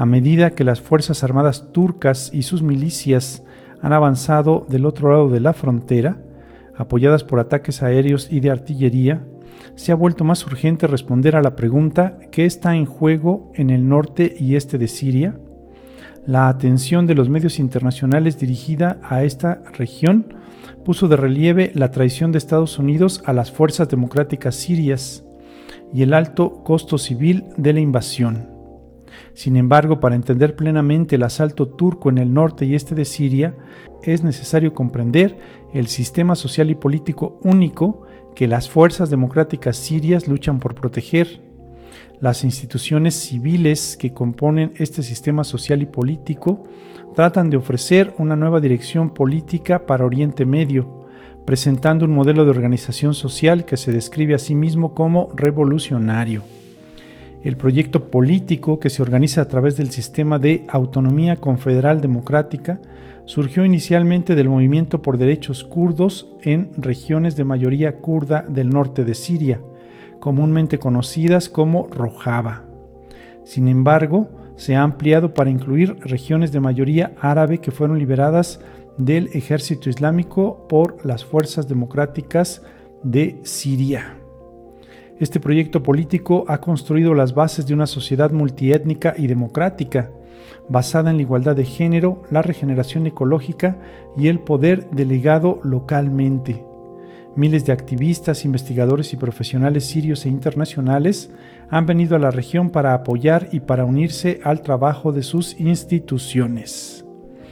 A medida que las Fuerzas Armadas turcas y sus milicias han avanzado del otro lado de la frontera, apoyadas por ataques aéreos y de artillería, se ha vuelto más urgente responder a la pregunta ¿qué está en juego en el norte y este de Siria? La atención de los medios internacionales dirigida a esta región puso de relieve la traición de Estados Unidos a las fuerzas democráticas sirias y el alto costo civil de la invasión. Sin embargo, para entender plenamente el asalto turco en el norte y este de Siria, es necesario comprender el sistema social y político único que las fuerzas democráticas sirias luchan por proteger. Las instituciones civiles que componen este sistema social y político tratan de ofrecer una nueva dirección política para Oriente Medio, presentando un modelo de organización social que se describe a sí mismo como revolucionario. El proyecto político, que se organiza a través del sistema de autonomía confederal democrática, surgió inicialmente del movimiento por derechos kurdos en regiones de mayoría kurda del norte de Siria, comúnmente conocidas como Rojava. Sin embargo, se ha ampliado para incluir regiones de mayoría árabe que fueron liberadas del ejército islámico por las fuerzas democráticas de Siria. Este proyecto político ha construido las bases de una sociedad multiétnica y democrática, basada en la igualdad de género, la regeneración ecológica y el poder delegado localmente. Miles de activistas, investigadores y profesionales sirios e internacionales han venido a la región para apoyar y para unirse al trabajo de sus instituciones.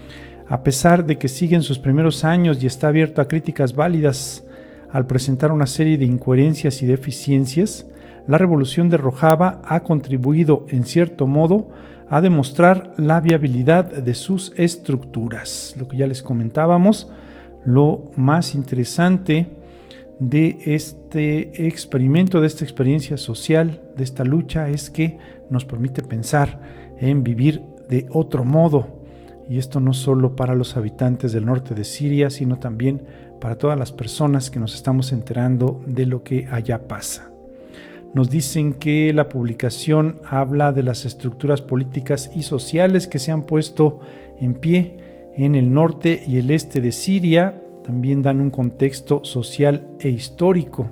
A pesar de que sigue en sus primeros años y está abierto a críticas válidas al presentar una serie de incoherencias y deficiencias, la revolución de Rojava ha contribuido, en cierto modo, a demostrar la viabilidad de sus estructuras. Lo que ya les comentábamos, lo más interesante de este experimento, de esta experiencia social, de esta lucha, es que nos permite pensar en vivir de otro modo. Y esto no solo para los habitantes del norte de Siria, sino también para todas las personas que nos estamos enterando de lo que allá pasa. Nos dicen que la publicación habla de las estructuras políticas y sociales que se han puesto en pie en el norte y el este de Siria. También dan un contexto social e histórico.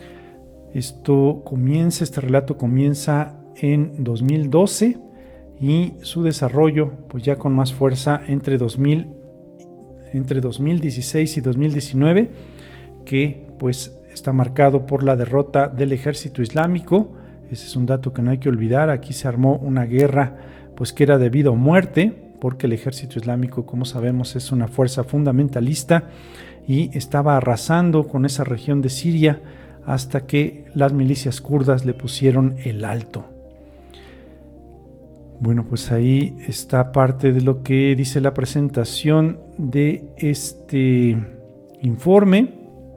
Esto comienza, este relato comienza en dos mil doce y su desarrollo, pues ya con más fuerza entre dos mil, entre dos mil dieciséis y dos mil diecinueve, que pues está marcado por la derrota del ejército islámico. Ese es un dato que no hay que olvidar. Aquí se armó una guerra pues que era de vida o muerte, porque el ejército islámico, como sabemos, es una fuerza fundamentalista y estaba arrasando con esa región de Siria hasta que las milicias kurdas le pusieron el alto. Bueno, pues ahí está parte de lo que dice la presentación de este informe.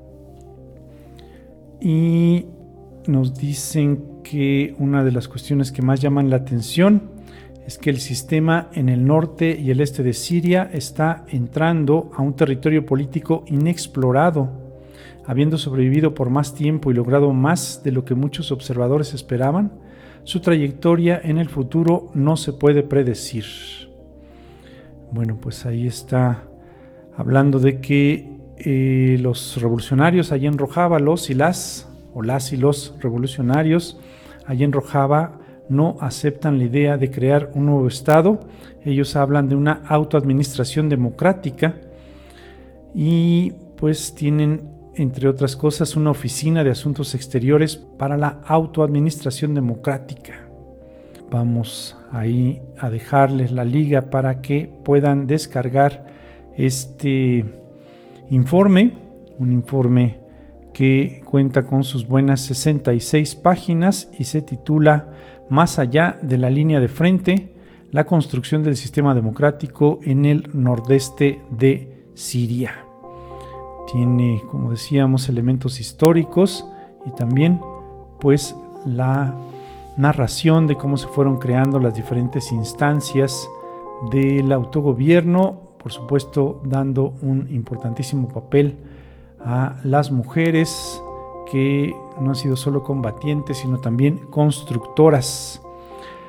Y nos dicen que una de las cuestiones que más llaman la atención es que el sistema en el norte y el este de Siria está entrando a un territorio político inexplorado, habiendo sobrevivido por más tiempo y logrado más de lo que muchos observadores esperaban. Su trayectoria en el futuro no se puede predecir. Bueno, pues ahí está hablando de que eh, los revolucionarios allí en Rojava, los y las, o las y los revolucionarios allí en Rojava no aceptan la idea de crear un nuevo estado. Ellos hablan de una autoadministración democrática y pues tienen, entre otras cosas, una oficina de asuntos exteriores para la autoadministración democrática. Vamos ahí a dejarles la liga para que puedan descargar este informe, un informe que cuenta con sus buenas sesenta y seis páginas y se titula Más allá de la línea de frente, la construcción del sistema democrático en el nordeste de Siria. Tiene, como decíamos, elementos históricos y también pues la narración de cómo se fueron creando las diferentes instancias del autogobierno, por supuesto dando un importantísimo papel a las mujeres que no han sido solo combatientes, sino también constructoras.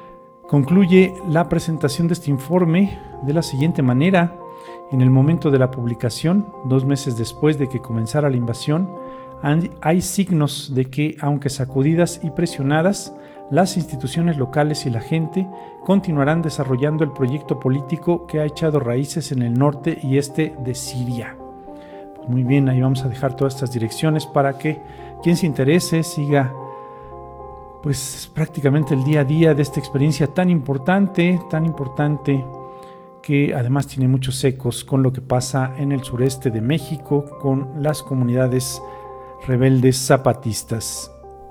Concluye la presentación de este informe de la siguiente manera. En el momento de la publicación, dos meses después de que comenzara la invasión, hay signos de que, aunque sacudidas y presionadas, las instituciones locales y la gente continuarán desarrollando el proyecto político que ha echado raíces en el norte y este de Siria. Pues muy bien, ahí vamos a dejar todas estas direcciones para que quien se interese siga pues prácticamente el día a día de esta experiencia tan importante, tan importante que además tiene muchos ecos con lo que pasa en el sureste de México con las comunidades rebeldes zapatistas.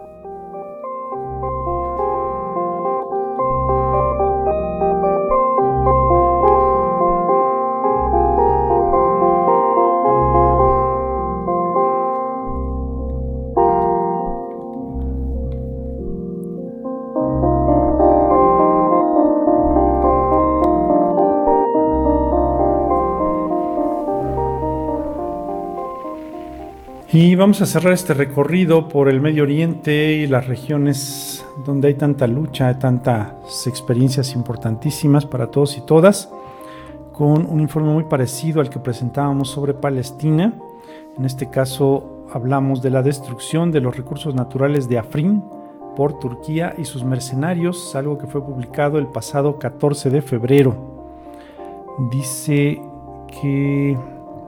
Y vamos a cerrar este recorrido por el Medio Oriente y las regiones donde hay tanta lucha, tantas experiencias importantísimas para todos y todas, con un informe muy parecido al que presentábamos sobre Palestina. En este caso hablamos de la destrucción de los recursos naturales de Afrin por Turquía y sus mercenarios, algo que fue publicado el pasado catorce de febrero. Dice que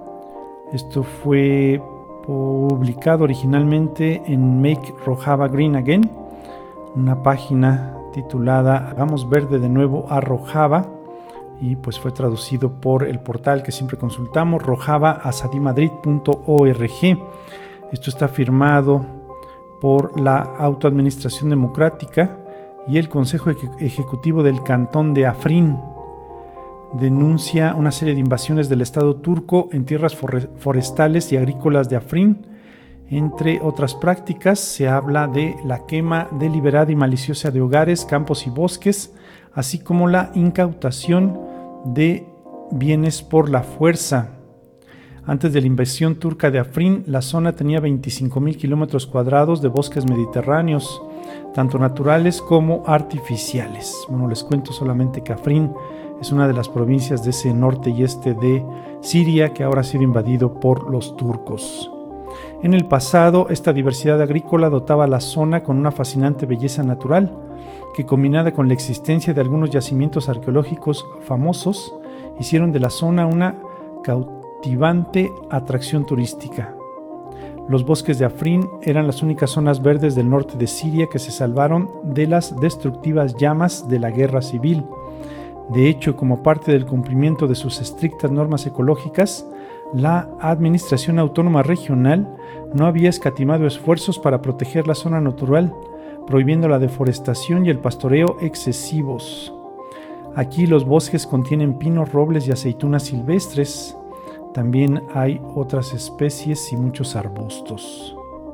esto fue publicado originalmente en Make Rojava Green Again, una página titulada Hagamos Verde de Nuevo a Rojava, y pues fue traducido por el portal que siempre consultamos, rojava asadimadrid punto org. Esto está firmado por la Autoadministración Democrática y el Consejo Ejecutivo del Cantón de Afrin. Denuncia una serie de invasiones del Estado turco en tierras forestales y agrícolas de Afrin. Entre otras prácticas, se habla de la quema deliberada y maliciosa de hogares, campos y bosques, así como la incautación de bienes por la fuerza. Antes de la invasión turca de Afrin, la zona tenía veinticinco mil kilómetros cuadrados de bosques mediterráneos, tanto naturales como artificiales. Bueno, les cuento solamente que Afrin es una de las provincias de ese norte y este de Siria que ahora ha sido invadido por los turcos. En el pasado, esta diversidad agrícola dotaba a la zona con una fascinante belleza natural, que combinada con la existencia de algunos yacimientos arqueológicos famosos, hicieron de la zona una cautivante atracción turística. Los bosques de Afrin eran las únicas zonas verdes del norte de Siria que se salvaron de las destructivas llamas de la guerra civil. De hecho, como parte del cumplimiento de sus estrictas normas ecológicas, la Administración Autónoma Regional no había escatimado esfuerzos para proteger la zona natural, prohibiendo la deforestación y el pastoreo excesivos. Aquí los bosques contienen pinos, robles y aceitunas silvestres. También hay otras especies y muchos arbustos.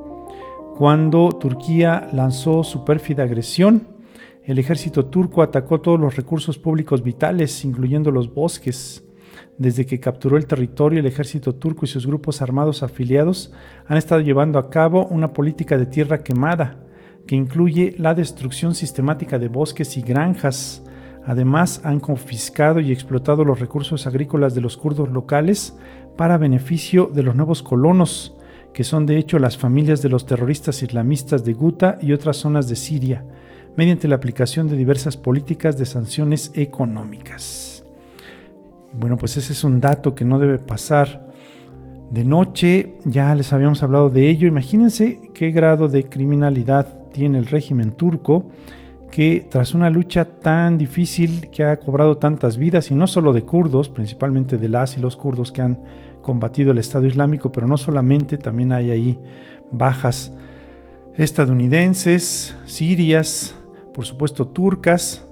Cuando Turquía lanzó su pérfida agresión, el ejército turco atacó todos los recursos públicos vitales, incluyendo los bosques. Desde que capturó el territorio, el ejército turco y sus grupos armados afiliados han estado llevando a cabo una política de tierra quemada, que incluye la destrucción sistemática de bosques y granjas. Además, han confiscado y explotado los recursos agrícolas de los kurdos locales para beneficio de los nuevos colonos, que son de hecho las familias de los terroristas islamistas de Guta y otras zonas de Siria, mediante la aplicación de diversas políticas de sanciones económicas. Bueno, pues ese es un dato que no debe pasar de noche. Ya les habíamos hablado de ello. Imagínense qué grado de criminalidad tiene el régimen turco, que tras una lucha tan difícil que ha cobrado tantas vidas, y no solo de kurdos, principalmente de las y los kurdos que han combatido el Estado Islámico, pero no solamente, también hay ahí bajas estadounidenses, sirias, por supuesto turcas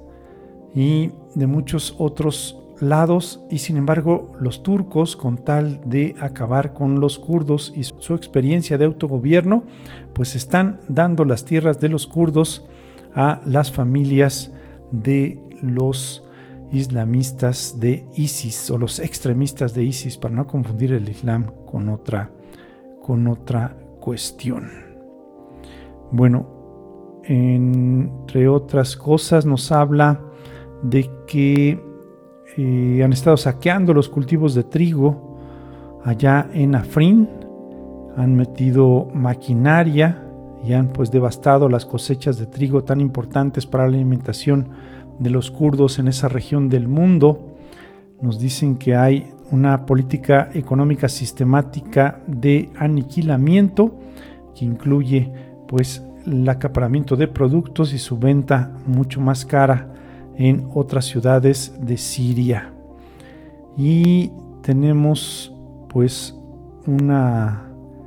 y de muchos otros lados, y sin embargo los turcos, con tal de acabar con los kurdos y su experiencia de autogobierno, pues están dando las tierras de los kurdos a las familias de los islamistas de ISIS, o los extremistas de ISIS, para no confundir el Islam con otra, con otra cuestión. Bueno, entre otras cosas nos habla de que eh, han estado saqueando los cultivos de trigo allá en Afrin, han metido maquinaria y han pues devastado las cosechas de trigo tan importantes para la alimentación de los kurdos en esa región del mundo. Nos dicen que hay una política económica sistemática de aniquilamiento que incluye pues el acaparamiento de productos y su venta mucho más cara en otras ciudades de Siria. Y tenemos pues una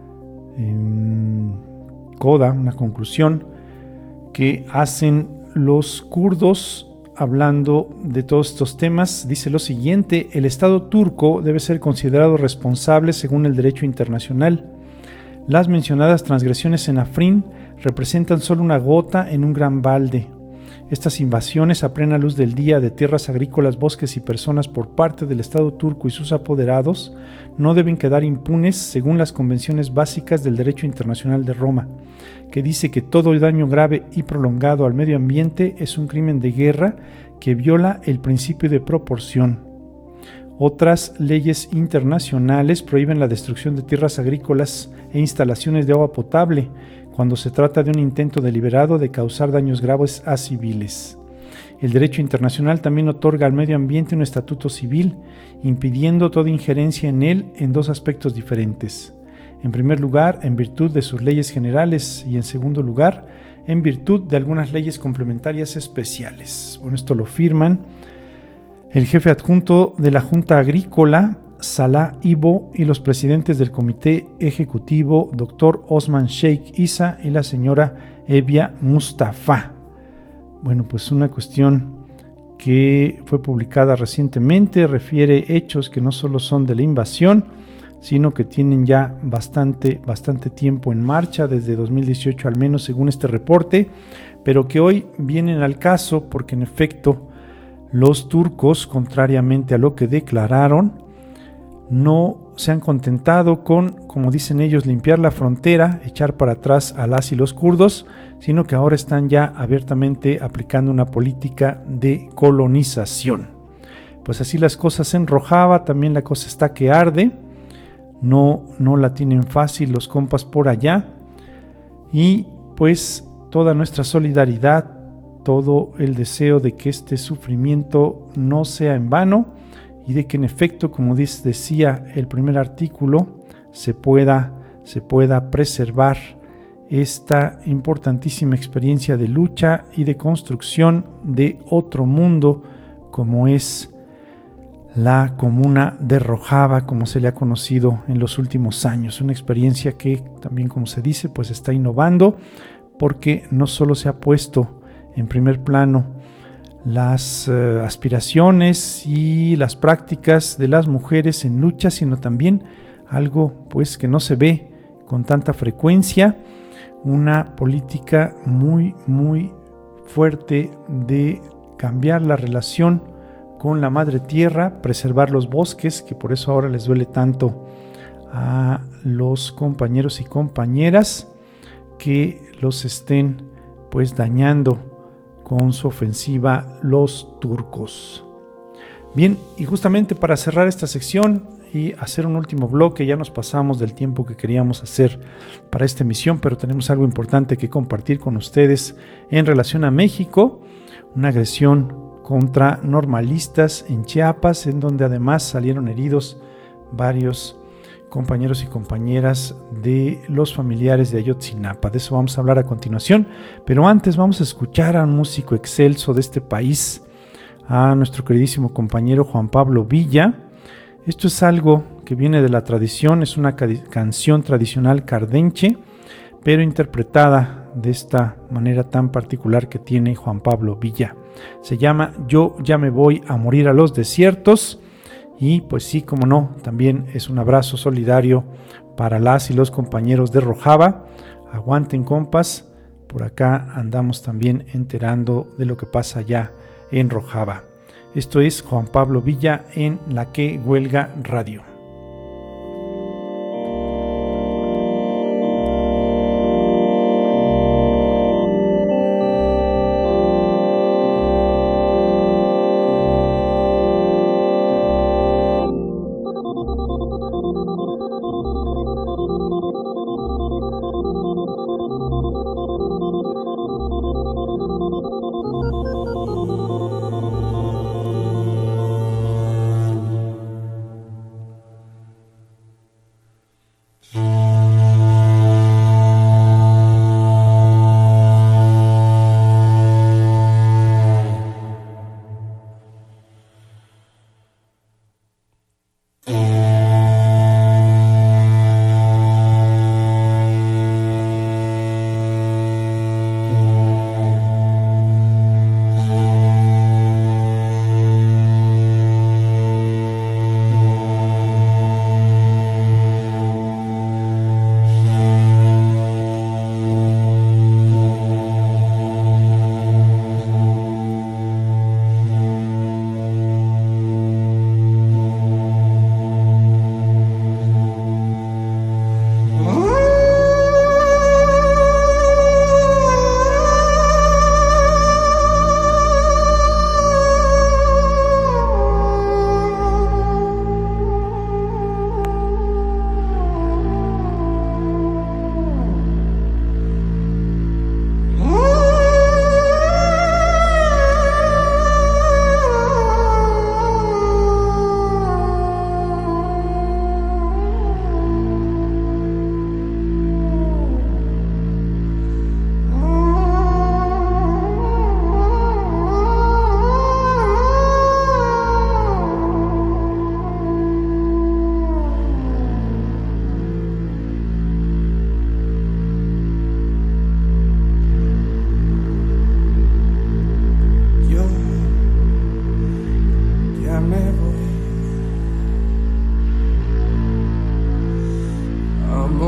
eh, coda, una conclusión que hacen los kurdos hablando de todos estos temas. Dice lo siguiente: el Estado turco debe ser considerado responsable según el derecho internacional. Las mencionadas transgresiones en Afrin representan solo una gota en un gran balde. Estas invasiones a plena luz del día de tierras agrícolas, bosques y personas por parte del Estado turco y sus apoderados no deben quedar impunes según las convenciones básicas del derecho internacional de Roma, que dice que todo daño grave y prolongado al medio ambiente es un crimen de guerra que viola el principio de proporción. Otras leyes internacionales prohíben la destrucción de tierras agrícolas e instalaciones de agua potable cuando se trata de un intento deliberado de causar daños graves a civiles. El derecho internacional también otorga al medio ambiente un estatuto civil, impidiendo toda injerencia en él en dos aspectos diferentes. En primer lugar, en virtud de sus leyes generales, y en segundo lugar, en virtud de algunas leyes complementarias especiales. Bueno, esto lo firman el jefe adjunto de la Junta Agrícola, Salah Ibo, y los presidentes del Comité Ejecutivo, doctor Osman Sheikh Isa, y la señora Evia Mustafa. Bueno, pues una cuestión que fue publicada recientemente, refiere hechos que no solo son de la invasión, sino que tienen ya bastante, bastante tiempo en marcha, desde dos mil dieciocho al menos, según este reporte, pero que hoy vienen al caso porque en efecto los turcos, contrariamente a lo que declararon, no se han contentado con, como dicen ellos, limpiar la frontera, echar para atrás a las y los kurdos, sino que ahora están ya abiertamente aplicando una política de colonización. Pues así las cosas en Rojava, también la cosa está que arde, no, no la tienen fácil los compas por allá, y pues toda nuestra solidaridad, todo el deseo de que este sufrimiento no sea en vano, y de que en efecto, como decía el primer artículo, se pueda, se pueda preservar esta importantísima experiencia de lucha y de construcción de otro mundo, como es la comuna de Rojava, como se le ha conocido en los últimos años. Una experiencia que también, como se dice, pues está innovando, porque no solo se ha puesto en primer plano las uh, aspiraciones y las prácticas de las mujeres en lucha, sino también algo pues que no se ve con tanta frecuencia, una política muy muy fuerte de cambiar la relación con la madre tierra, preservar los bosques, que por eso ahora les duele tanto a los compañeros y compañeras que los estén pues dañando con su ofensiva los turcos. Bien, y justamente para cerrar esta sección y hacer un último bloque, ya nos pasamos del tiempo que queríamos hacer para esta emisión, pero tenemos algo importante que compartir con ustedes en relación a México, una agresión contra normalistas en Chiapas, en donde además salieron heridos varios compañeros y compañeras de los familiares de Ayotzinapa. De eso vamos a hablar a continuación, pero antes vamos a escuchar a un músico excelso de este país, a nuestro queridísimo compañero Juan Pablo Villa. Esto es algo que viene de la tradición, es una ca- canción tradicional cardenche, pero interpretada de esta manera tan particular que tiene Juan Pablo Villa. Se llama Yo ya me voy a morir a los desiertos. Y pues sí, como no, también es un abrazo solidario para las y los compañeros de Rojava. Aguanten, compas, por acá andamos también enterando de lo que pasa allá en Rojava. Esto es Juan Pablo Villa en La Que Huelga Radio.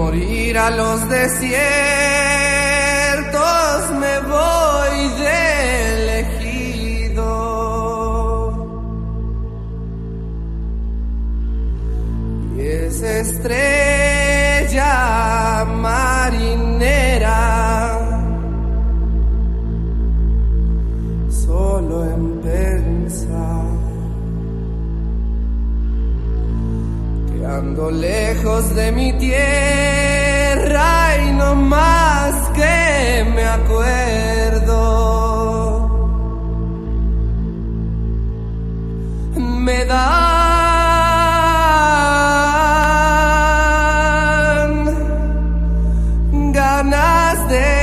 morir a los desiertos me voy de elegido. Y esa estrella marinera solo en pensar que ando lejos de mi tierra y no más que me acuerdo, me dan ganas de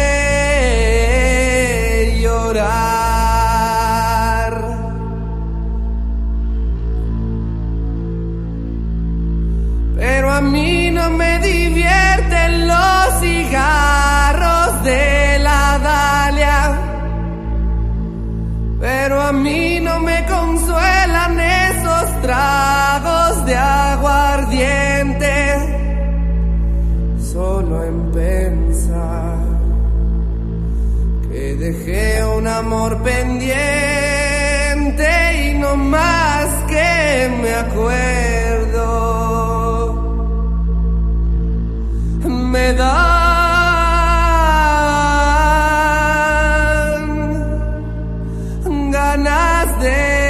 a mí no me divierten los cigarros de la Dalia, pero a mí no me consuelan esos tragos de aguardiente, solo en pensar que dejé un amor pendiente y no más que me acuerdo. Me dan ganas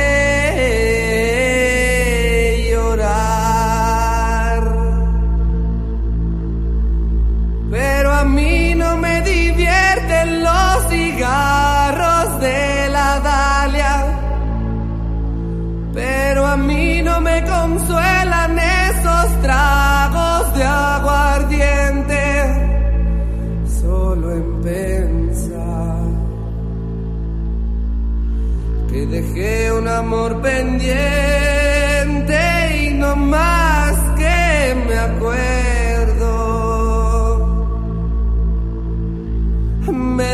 de llorar, pero a mí no me divierten los cigarros de la Dalia, pero a mí no me consuelan esos tragos de aguardiente, solo en pensar que dejé un amor pendiente y no más que me acuerdo, me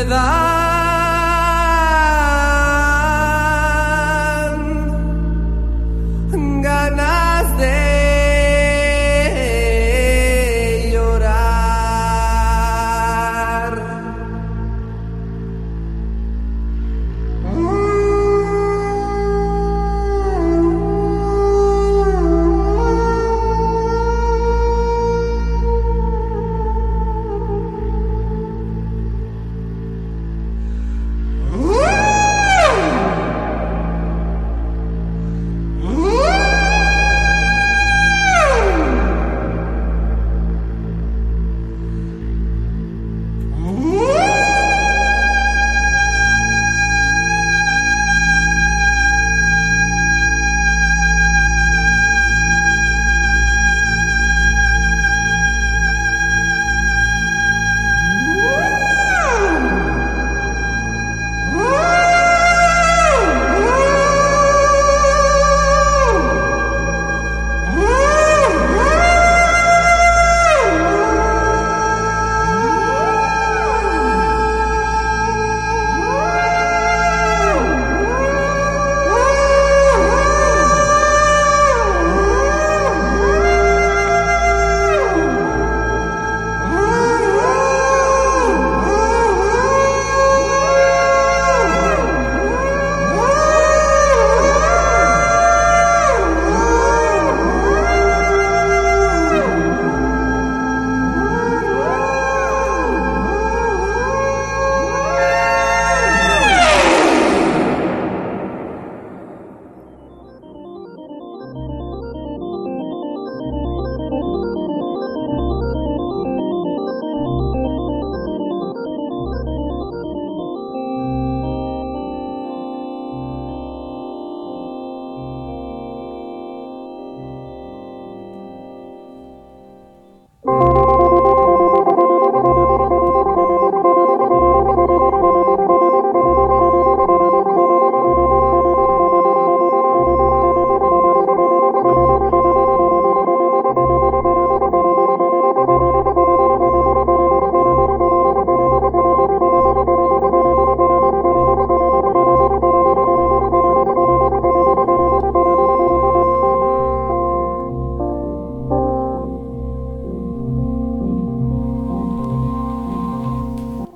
dan ganas de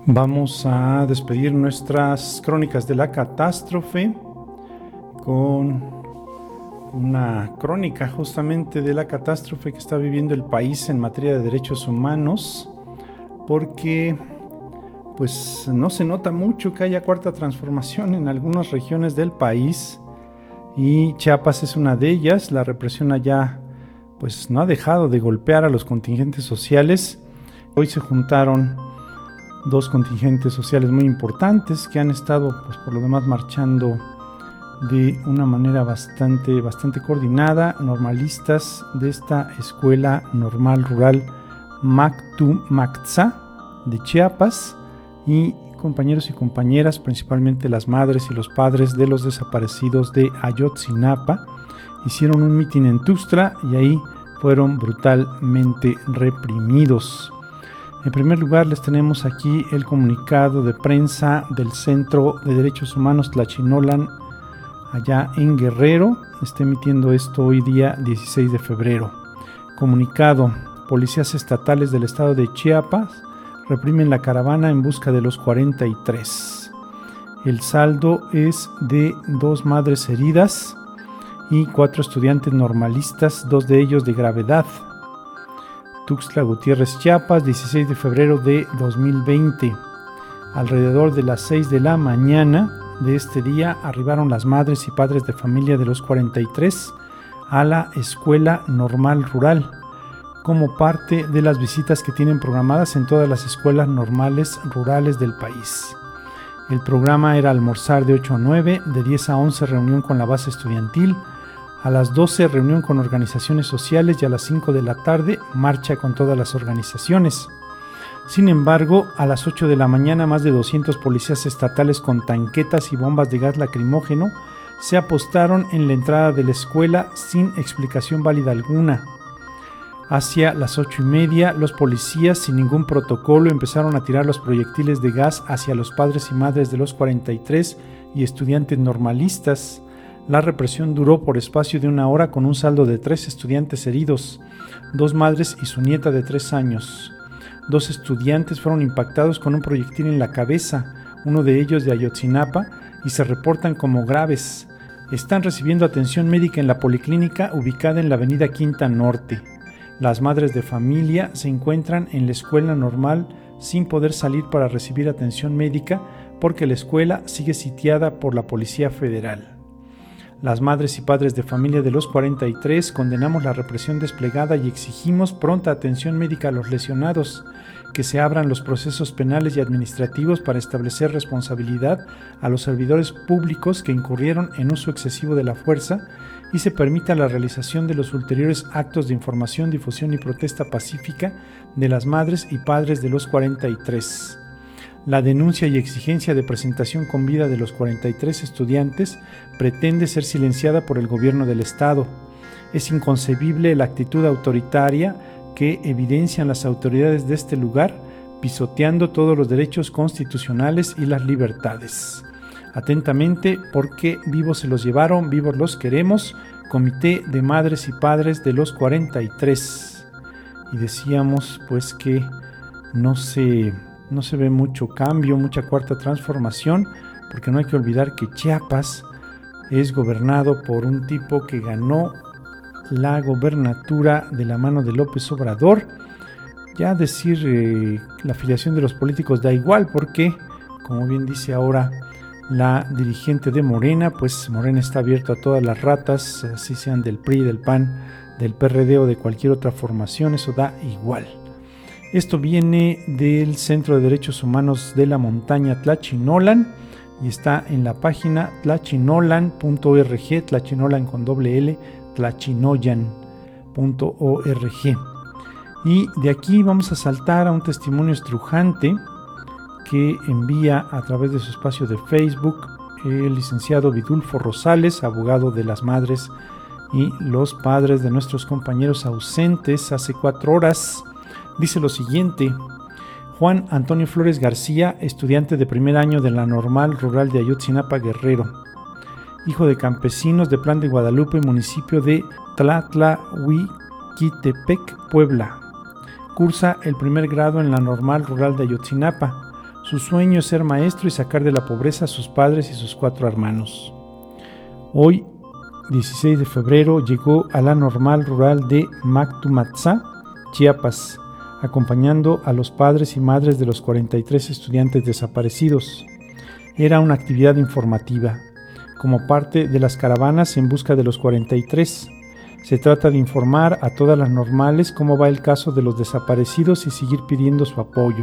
Vamos a despedir nuestras crónicas de la catástrofe con una crónica justamente de la catástrofe que está viviendo el país en materia de derechos humanos, porque pues no se nota mucho que haya cuarta transformación en algunas regiones del país, y Chiapas es una de ellas. La represión allá pues no ha dejado de golpear a los contingentes sociales. Hoy se juntaron dos contingentes sociales muy importantes que han estado pues por lo demás marchando de una manera bastante, bastante coordinada, normalistas de esta Escuela Normal Rural Mactumactza de Chiapas, y compañeros y compañeras, principalmente las madres y los padres de los desaparecidos de Ayotzinapa, hicieron un mitin en Tuxtla y ahí fueron brutalmente reprimidos. En primer lugar, les tenemos aquí el comunicado de prensa del Centro de Derechos Humanos Tlachinolan, allá en Guerrero. Está emitiendo esto hoy día dieciséis de febrero. Comunicado: policías estatales del estado de Chiapas reprimen la caravana en busca de los cuarenta y tres. El saldo es de dos madres heridas y cuatro estudiantes normalistas, dos de ellos de gravedad. Tuxtla Gutiérrez, Chiapas, dieciséis de febrero de dos mil veinte. Alrededor de las seis de la mañana de este día arribaron las madres y padres de familia de los cuarenta y tres a la Escuela Normal Rural, como parte de las visitas que tienen programadas en todas las escuelas normales rurales del país. El programa era almorzar de ocho a nueve, de diez a once reunión con la base estudiantil, a las doce reunión con organizaciones sociales y a las cinco de la tarde marcha con todas las organizaciones. Sin embargo, a las ocho de la mañana más de doscientos policías estatales con tanquetas y bombas de gas lacrimógeno se apostaron en la entrada de la escuela sin explicación válida alguna. Hacia las ocho y media, los policías, sin ningún protocolo, empezaron a tirar los proyectiles de gas hacia los padres y madres de los cuarenta y tres y estudiantes normalistas. La represión duró por espacio de una hora con un saldo de tres estudiantes heridos, dos madres y su nieta de tres años. Dos estudiantes fueron impactados con un proyectil en la cabeza, uno de ellos de Ayotzinapa, y se reportan como graves. Están recibiendo atención médica en la policlínica ubicada en la avenida Quinta Norte. Las madres de familia se encuentran en la escuela normal sin poder salir para recibir atención médica porque la escuela sigue sitiada por la Policía Federal. Las madres y padres de familia de los cuarenta y tres condenamos la represión desplegada y exigimos pronta atención médica a los lesionados, que se abran los procesos penales y administrativos para establecer responsabilidad a los servidores públicos que incurrieron en uso excesivo de la fuerza y se permita la realización de los ulteriores actos de información, difusión y protesta pacífica de las madres y padres de los cuarenta y tres. La denuncia y exigencia de presentación con vida de los cuarenta y tres estudiantes pretende ser silenciada por el gobierno del estado. Es inconcebible la actitud autoritaria que evidencian las autoridades de este lugar, pisoteando todos los derechos constitucionales y las libertades. Atentamente, porque vivos se los llevaron, vivos los queremos, Comité de Madres y Padres de los cuarenta y tres. Y decíamos pues que no se... No se ve mucho cambio, mucha cuarta transformación, porque no hay que olvidar que Chiapas es gobernado por un tipo que ganó la gobernatura de la mano de López Obrador. Ya decir eh, la afiliación de los políticos da igual, porque, como bien dice ahora la dirigente de Morena, pues Morena está abierto a todas las ratas, así sean del P R I, del P A N, del P R D o de cualquier otra formación, eso da igual. Esto viene del Centro de Derechos Humanos de la Montaña Tlachinolan y está en la página tlachinolan punto org, tlachinolan con doble L, tlachinoyan punto org. Y de aquí vamos a saltar a un testimonio estrujante que envía a través de su espacio de Facebook el licenciado Vidulfo Rosales, abogado de las madres y los padres de nuestros compañeros ausentes hace cuatro horas. Dice lo siguiente: Juan Antonio Flores García, estudiante de primer año de la Normal Rural de Ayotzinapa, Guerrero, hijo de campesinos de Plan de Guadalupe, municipio de Tlatlahuiquitepec, Puebla. Cursa el primer grado en la Normal Rural de Ayotzinapa. Su sueño es ser maestro y sacar de la pobreza a sus padres y sus cuatro hermanos. Hoy, dieciséis de febrero, llegó a la normal rural de Mactumatzá, Chiapas, acompañando a los padres y madres de los cuarenta y tres estudiantes desaparecidos. Era una actividad informativa, como parte de las caravanas en busca de los cuarenta y tres. Se trata de informar a todas las normales cómo va el caso de los desaparecidos y seguir pidiendo su apoyo.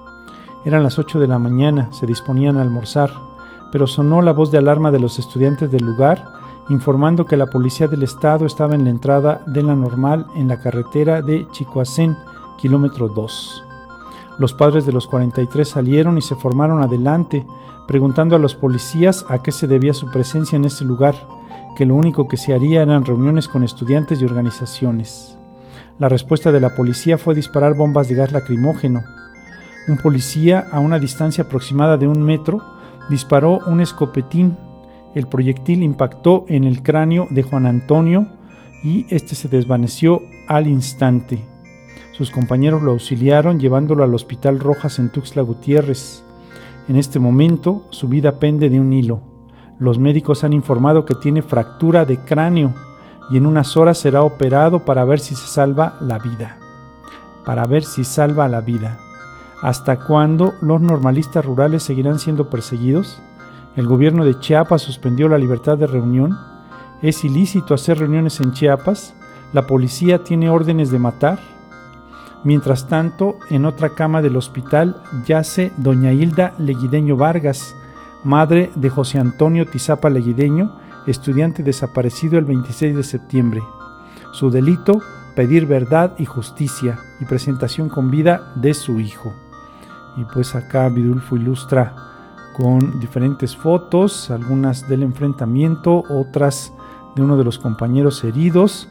Eran las ocho de la mañana, se disponían a almorzar, pero sonó la voz de alarma de los estudiantes del lugar, informando que la policía del estado estaba en la entrada de la normal en la carretera de Chicoacén, kilómetro dos. Los padres de los cuarenta y tres salieron y se formaron adelante, preguntando a los policías a qué se debía su presencia en ese lugar, que lo único que se haría eran reuniones con estudiantes y organizaciones. La respuesta de la policía fue disparar bombas de gas lacrimógeno. Un policía, a una distancia aproximada de un metro, disparó un escopetín. El proyectil impactó en el cráneo de Juan Antonio y este se desvaneció al instante. Sus compañeros lo auxiliaron llevándolo al Hospital Rojas en Tuxtla Gutiérrez. En este momento, su vida pende de un hilo. Los médicos han informado que tiene fractura de cráneo y en unas horas será operado para ver si se salva la vida. Para ver si salva la vida. ¿Hasta cuándo los normalistas rurales seguirán siendo perseguidos? El gobierno de Chiapas suspendió la libertad de reunión. ¿Es ilícito hacer reuniones en Chiapas? ¿La policía tiene órdenes de matar? Mientras tanto, en otra cama del hospital yace doña Hilda Leguideño Vargas, madre de José Antonio Tizapa Leguideño, estudiante desaparecido el veintiséis de septiembre. Su delito, pedir verdad y justicia y presentación con vida de su hijo. Y pues acá Vidulfo ilustra con diferentes fotos, algunas del enfrentamiento, otras de uno de los compañeros heridos.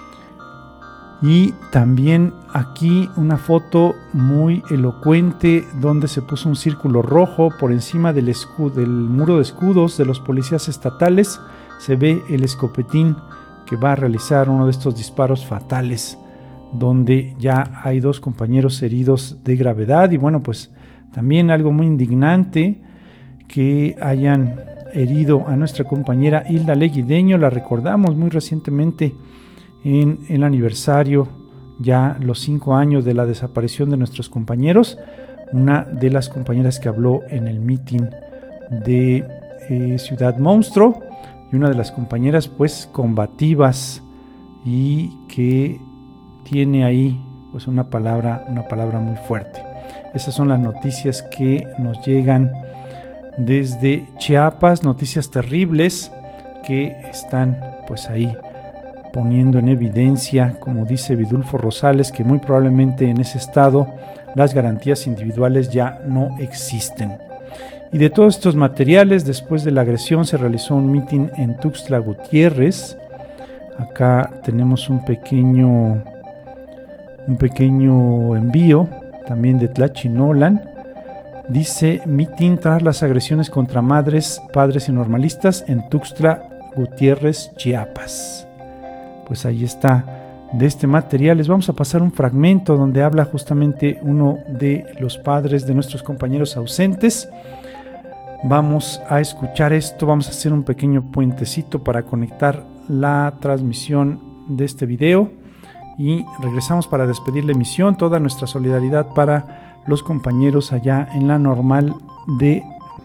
Y también aquí una foto muy elocuente donde se puso un círculo rojo por encima del, escudo, del muro de escudos de los policías estatales. Se ve el escopetín que va a realizar uno de estos disparos fatales, donde ya hay dos compañeros heridos de gravedad. Y bueno, pues también algo muy indignante que hayan herido a nuestra compañera Hilda Leguideño. La recordamos muy recientemente en el aniversario, ya los cinco años de la desaparición de nuestros compañeros, una de las compañeras que habló en el mitin de eh, Ciudad Monstruo, y una de las compañeras pues combativas y que tiene ahí pues una palabra, una palabra muy fuerte. Esas son las noticias que nos llegan desde Chiapas, noticias terribles que están pues ahí poniendo en evidencia, como dice Vidulfo Rosales, que muy probablemente en ese estado las garantías individuales ya no existen. Y de todos estos materiales, después de la agresión se realizó un mitin en Tuxtla Gutiérrez. Acá tenemos un pequeño, un pequeño envío también de Tlachinolan. Dice: mitin tras las agresiones contra madres, padres y normalistas en Tuxtla Gutiérrez, Chiapas. Pues ahí está de este material. Les vamos a pasar un fragmento donde habla justamente uno de los padres de nuestros compañeros ausentes. Vamos a escuchar esto, vamos a hacer un pequeño puentecito para conectar la transmisión de este video y regresamos para despedir la emisión. Toda nuestra solidaridad para los compañeros allá en la normal de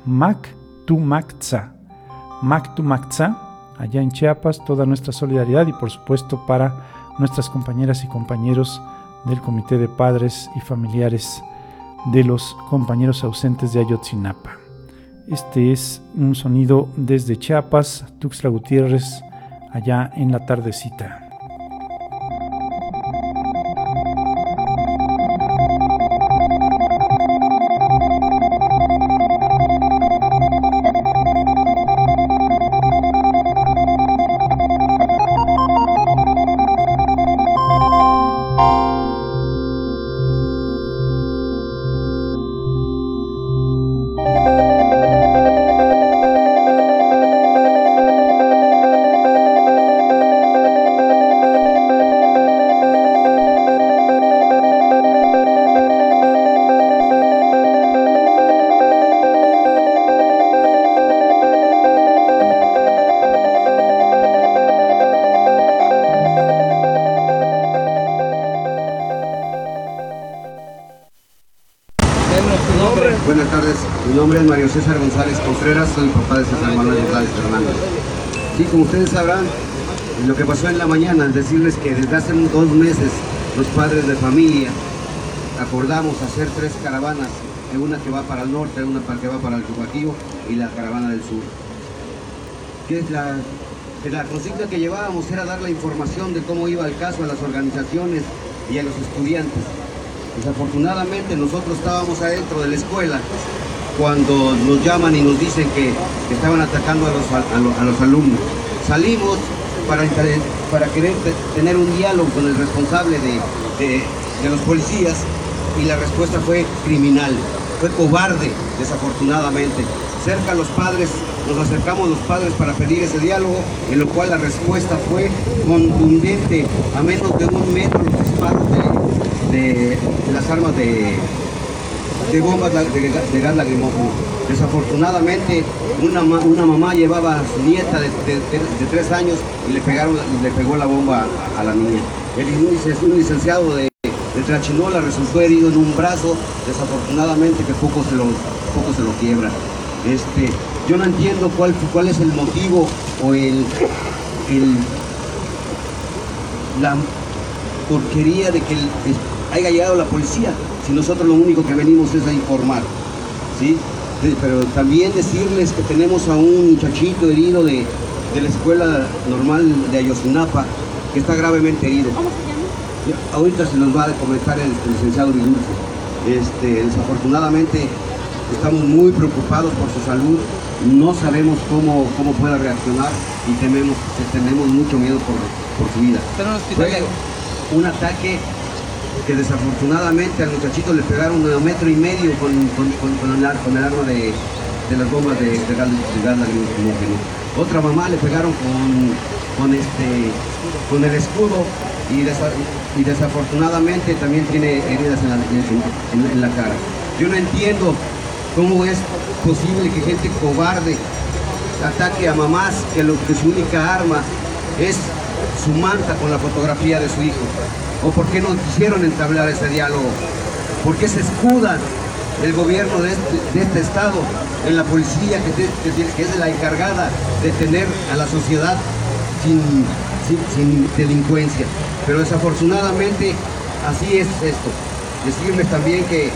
Mactumatzá. Mactumatzá, allá en Chiapas, toda nuestra solidaridad y por supuesto para nuestras compañeras y compañeros del Comité de Padres y Familiares de los compañeros ausentes de Ayotzinapa. Este es un sonido desde Chiapas, Tuxtla Gutiérrez, allá en la tardecita. Buenas tardes, mi nombre es Mario César González Contreras, soy papá de César Manuel González Fernández. Sí, como ustedes sabrán, lo que pasó en la mañana, es decirles que desde hace dos meses los padres de familia acordamos hacer tres caravanas, una que va para el norte, una que va para el Bajío y la caravana del sur. Que es la, que la consigna que llevábamos era dar la información de cómo iba el caso a las organizaciones y a los estudiantes. Desafortunadamente nosotros estábamos adentro de la escuela cuando nos llaman y nos dicen que, que estaban atacando a los, a, los, a los alumnos. Salimos para, para querer tener un diálogo con el responsable de, de, de los policías y la respuesta fue criminal, fue cobarde, desafortunadamente. Cerca a los padres, nos acercamos los padres para pedir ese diálogo, en lo cual la respuesta fue contundente, a menos de un metro los disparos de, de, de las armas de, de bombas de, de gas lacrimógeno. Desafortunadamente, una, una mamá llevaba a su nieta de, de, de, de tres años y le, pegaron, le pegó la bomba a, a la niña. El un licenciado de de Trachinola resultó herido en un brazo, desafortunadamente que poco se lo, poco se lo quiebra. Este, yo no entiendo cuál, cuál es el motivo o el, el la porquería de que el, haya llegado la policía, si nosotros lo único que venimos es a informar, ¿sí? Pero también decirles que tenemos a un muchachito herido de, de la escuela normal de Ayotzinapa, que está gravemente herido. ¿Cómo se llama? Ahorita se nos va a comentar el, el licenciado Vidulce. Este, desafortunadamente estamos muy preocupados por su salud, no sabemos cómo, cómo pueda reaccionar y tememos, tenemos mucho miedo por, por su vida. Fue un ataque que desafortunadamente al muchachito le pegaron un metro y medio con, con, con, con, el, con el arma de, de las bombas de, de gas, de gas lacrimógeno. Otra mamá le pegaron con, con, este, con el escudo y, desa, y desafortunadamente también tiene heridas en la, en, en, en la cara. Yo no entiendo cómo es posible que gente cobarde ataque a mamás que, lo, que su única arma es su manta con la fotografía de su hijo. ¿O por qué no quisieron entablar ese diálogo? ¿Por qué se escudan el gobierno de este, de este estado en la policía que, te, que, que es la encargada de tener a la sociedad sin, sin, sin delincuencia? Pero desafortunadamente así es esto. Decirles también que,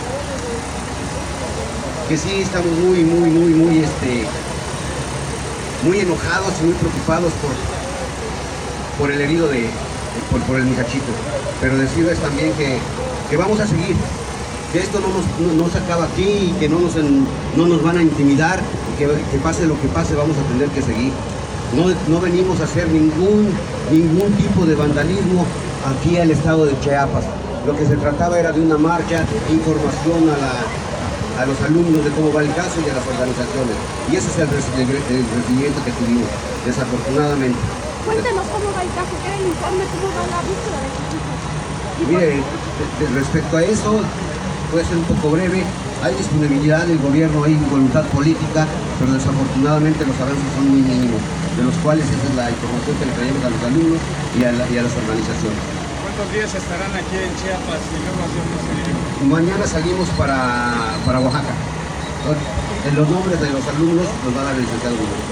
que sí estamos muy, muy, muy, muy, este, muy enojados y muy preocupados por, por el herido de, por, por el muchachito. Pero decirles también que, que vamos a seguir, que esto no, nos, no, no se acaba aquí y que no nos, en, no nos van a intimidar, que, que pase lo que pase, vamos a tener que seguir. No, no venimos a hacer ningún, ningún tipo de vandalismo aquí al estado de Chiapas. Lo que se trataba era de una marcha, información a, la, a los alumnos de cómo va el caso y a las organizaciones. Y ese es el, el, el recibimiento que tuvimos, desafortunadamente. Cuéntenos cómo va el caso, ¿qué era el informe, cómo va la búsqueda de sus hijos? Mire, de, de respecto a eso, puede ser un poco breve. Hay disponibilidad del gobierno, hay voluntad política, pero desafortunadamente los avances son muy mínimos, de los cuales esa es la información que le traemos a los alumnos y a, la, y a las organizaciones. ¿Cuántos días estarán aquí en Chiapas y luego hacia dónde seguirán? Mañana salimos para, para Oaxaca. En los nombres de los alumnos nos va a dar el licenciado Vidulce.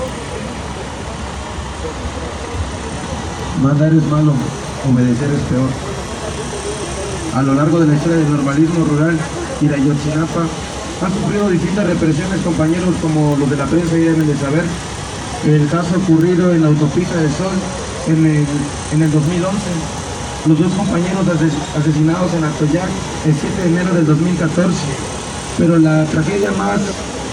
Mandar es malo, obedecer es peor. A lo largo de la historia del normalismo rural y de Ayotzinapa han sufrido distintas represiones compañeros como los de la prensa y deben de saber. El caso ocurrido en la autopista del Sol en el, en el dos mil once, los dos compañeros ases, asesinados en Atoyac el siete de enero del dos mil catorce, pero la tragedia más,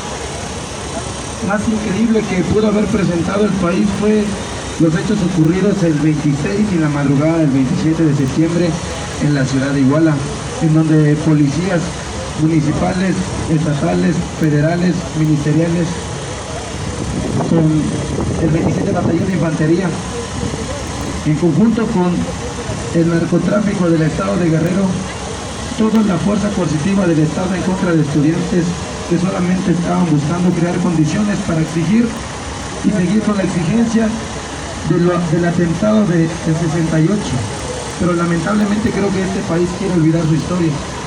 más increíble que pudo haber presentado el país fue los hechos ocurridos el veintiséis y la madrugada del veintisiete de septiembre en la ciudad de Iguala, en donde policías municipales, estatales, federales, ministeriales, con el veintisiete Batallón de Infantería, en conjunto con el narcotráfico del estado de Guerrero, toda la fuerza coercitiva del estado en contra de estudiantes que solamente estaban buscando crear condiciones para exigir y seguir con la exigencia de lo, del atentado de, de sesenta y ocho. Pero lamentablemente creo que este país quiere olvidar su historia.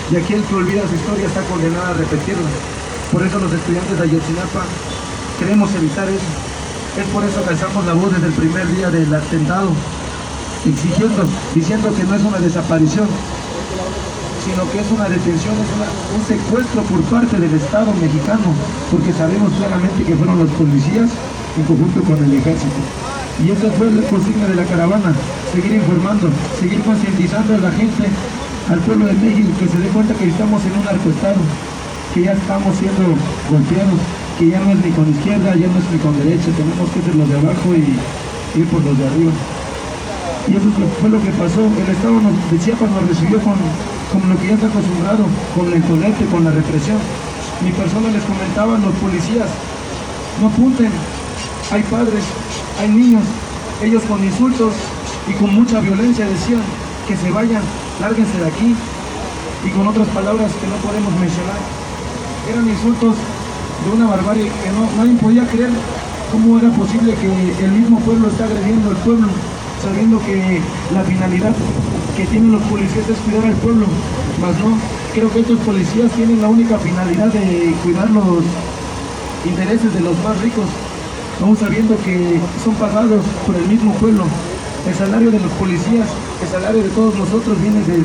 y aquel que olvida su historia está condenado a repetirla. Por eso los estudiantes de Ayotzinapa queremos evitar eso. Es por eso que alzamos la voz desde el primer día del atentado, exigiendo, diciendo que no es una desaparición, sino que es una detención, es una, un secuestro por parte del Estado mexicano, porque sabemos claramente que fueron los policías en conjunto con el ejército. Y esa fue la consigna de la caravana, seguir informando, seguir concientizando a la gente, al pueblo de México, que se dé cuenta que estamos en un narcoestado, que ya estamos siendo golpeados, que ya no es ni con izquierda, ya no es ni con derecha, tenemos que ser los de abajo y ir por los de arriba. Y eso fue lo que pasó. El Estado nos, de Chiapas nos recibió con, con lo que ya está acostumbrado, con la intolerante, con la represión. Mi persona les comentaba, los policías, no apunten, hay padres, hay niños, ellos con insultos y con mucha violencia decían que se vayan, lárguense de aquí, y con otras palabras que no podemos mencionar. Eran insultos de una barbarie que no, nadie podía creer cómo era posible que el mismo pueblo está agrediendo al pueblo, sabiendo que la finalidad que tienen los policías es cuidar al pueblo, mas no, creo que estos policías tienen la única finalidad de cuidar los intereses de los más ricos, aún sabiendo que son pagados por el mismo pueblo. El salario de los policías, el salario de todos nosotros viene del,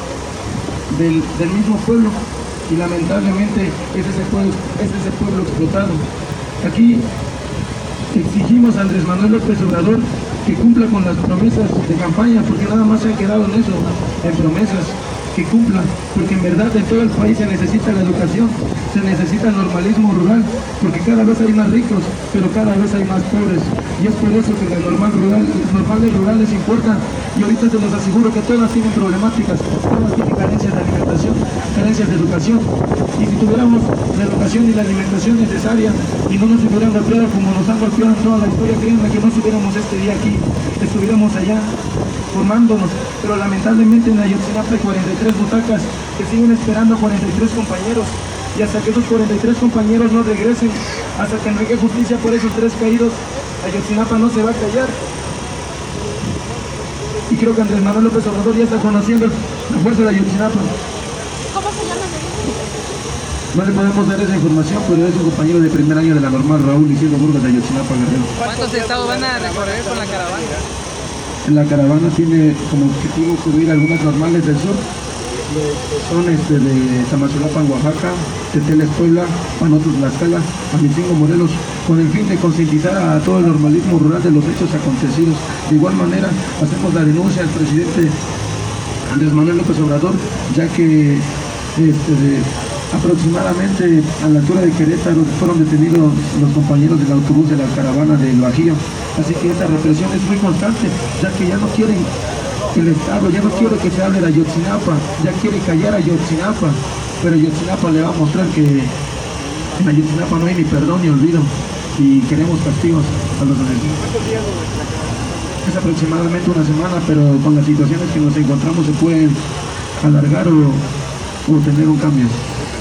del, del mismo pueblo, y lamentablemente es ese pueblo, es ese pueblo explotado. Aquí exigimos a Andrés Manuel López Obrador que cumpla con las promesas de campaña, porque nada más se han quedado en eso, en promesas, que cumpla, porque en verdad en todo el país se necesita la educación, se necesita el normalismo rural, porque cada vez hay más ricos, pero cada vez hay más pobres, y es por eso que las normal rural, normales rurales importan, y ahorita se los aseguro que todas tienen problemáticas, todas tienen carencias de alimentación, carencias de educación, y si tuviéramos la educación y la alimentación necesaria, y no nos hubieran golpeado como nos han golpeado en toda la historia, créanme que no estuviéramos este día aquí, estuviéramos allá, formándonos, pero lamentablemente en Ayotzinapa hay cuarenta y tres butacas que siguen esperando a cuarenta y tres compañeros, y hasta que esos cuarenta y tres compañeros no regresen, hasta que no haya justicia por esos tres caídos, Ayotzinapa no se va a callar. Y creo que Andrés Manuel López Obrador ya está conociendo la fuerza de Ayotzinapa. ¿Cómo se llama? No le podemos dar esa información, pero es un compañero de primer año de la normal, Raúl Isidro Burgos de Ayotzinapa, Guerrero. ¿Cuántos estados van a recorrer con la caravana? La caravana tiene como objetivo cubrir algunas normales del sur, son este de Tamazulapan, Oaxaca, Teteles, Puebla, Panotos, Tlaxcala, Amicingo, Morelos, con el fin de concientizar a todo el normalismo rural de los hechos acontecidos. De igual manera, hacemos la denuncia al presidente Andrés Manuel López Obrador, ya que este, de, aproximadamente a la altura de Querétaro fueron detenidos los compañeros del autobús de la caravana del Bajío. Así que esta represión es muy constante, ya que ya no quieren el Estado, ya no quiere que se hable de Ayotzinapa, ya quiere callar a Ayotzinapa, pero Ayotzinapa le va a mostrar que en Ayotzinapa no hay ni perdón ni olvido, y queremos castigos a los asesinos. Es aproximadamente una semana, pero con las situaciones que nos encontramos se pueden alargar o, o tener un cambio.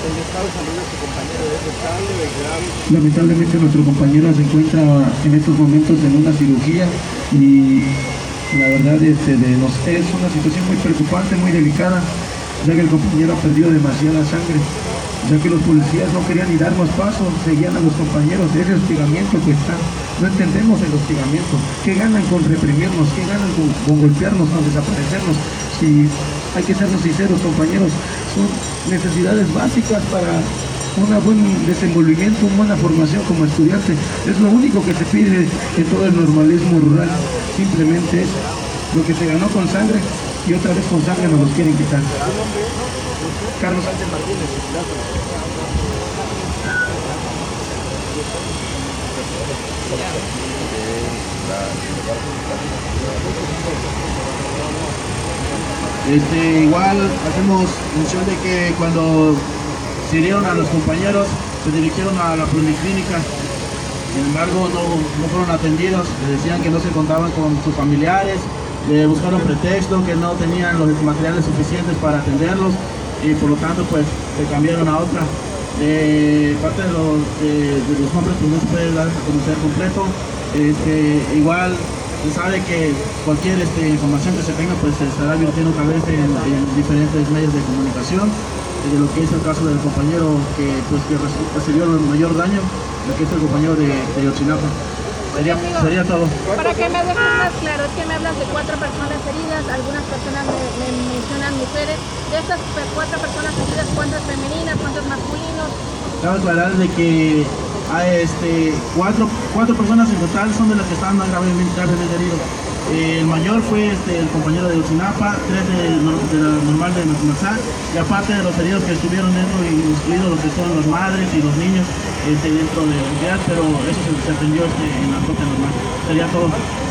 Lamentablemente nuestro compañero se encuentra en estos momentos en una cirugía, y la verdad este, de nos, es una situación muy preocupante, muy delicada, ya que el compañero ha perdido demasiada sangre, ya que los policías no querían ni dar más paso, seguían a los compañeros. Ese hostigamiento que está, no entendemos el hostigamiento. ¿Qué ganan con reprimirnos? ¿Qué ganan con, con golpearnos, con desaparecernos? Si hay que sernos sinceros, compañeros, son necesidades básicas para un buen desenvolvimiento, una buena formación como estudiante. Es lo único que se pide en todo el normalismo rural. Simplemente es lo que se ganó con sangre, y otra vez con sangre nos los quieren quitar. Carlos Sánchez Martínez. Este, igual hacemos mención de que cuando se hirieron a los compañeros, se dirigieron a la policlínica, sin embargo no, no fueron atendidos, les decían que no se contaban con sus familiares, le buscaron pretexto, que no tenían los materiales suficientes para atenderlos, y por lo tanto pues se cambiaron a otra. De parte de los, de, de los nombres pues no se puede dar a conocer completo. Este, igual se sabe que cualquier este, información que se tenga pues se estará virtiendo tal vez en, en diferentes medios de comunicación. de lo que es el caso del compañero que, pues, que recibió el mayor daño, lo que es el compañero de, de Ayotzinapa. Sería, amigo, sería todo. Para que me dejes más claro, es que me hablas de cuatro personas heridas, algunas personas me, me mencionan mujeres. De estas cuatro personas heridas, ¿cuántas femeninas, cuántos masculinos? Cabe aclarar de que hay este, cuatro, cuatro personas en total son de las que están gravemente, gravemente heridos. Eh, el mayor fue este, el compañero de Ayotzinapa, tres de, de la normal de Mazatlán, y aparte de los heridos que estuvieron dentro, incluidos los que son las madres y los niños este, dentro de la unidad, pero eso se, se atendió este, en la propia normal. Sería todo.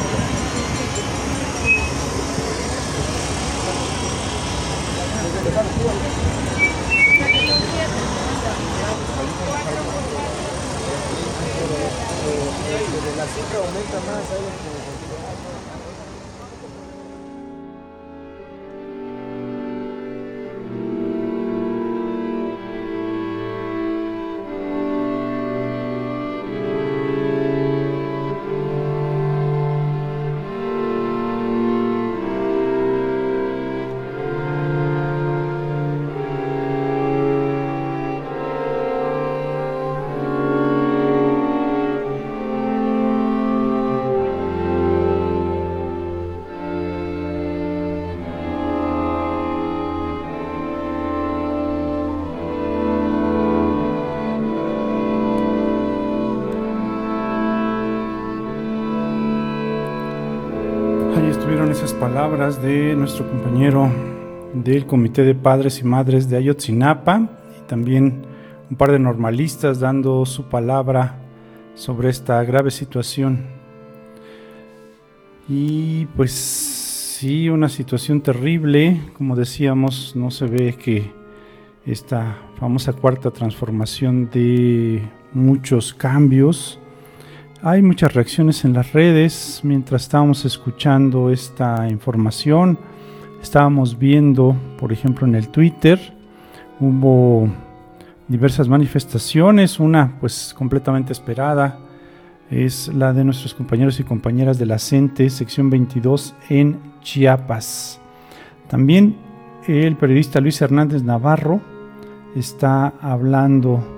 La cifra aumenta más, ¿sabes? Esas palabras de nuestro compañero del Comité de Padres y Madres de Ayotzinapa y también un par de normalistas dando su palabra sobre esta grave situación. Y pues sí, una situación terrible, como decíamos, no se ve que esta famosa cuarta transformación de muchos cambios. Hay muchas reacciones en las redes mientras estábamos escuchando esta información. Estábamos viendo, por ejemplo, en el Twitter, hubo diversas manifestaciones. Una, pues, completamente esperada, es la de nuestros compañeros y compañeras de la CENTE, sección veintidós en Chiapas. También el periodista Luis Hernández Navarro está hablando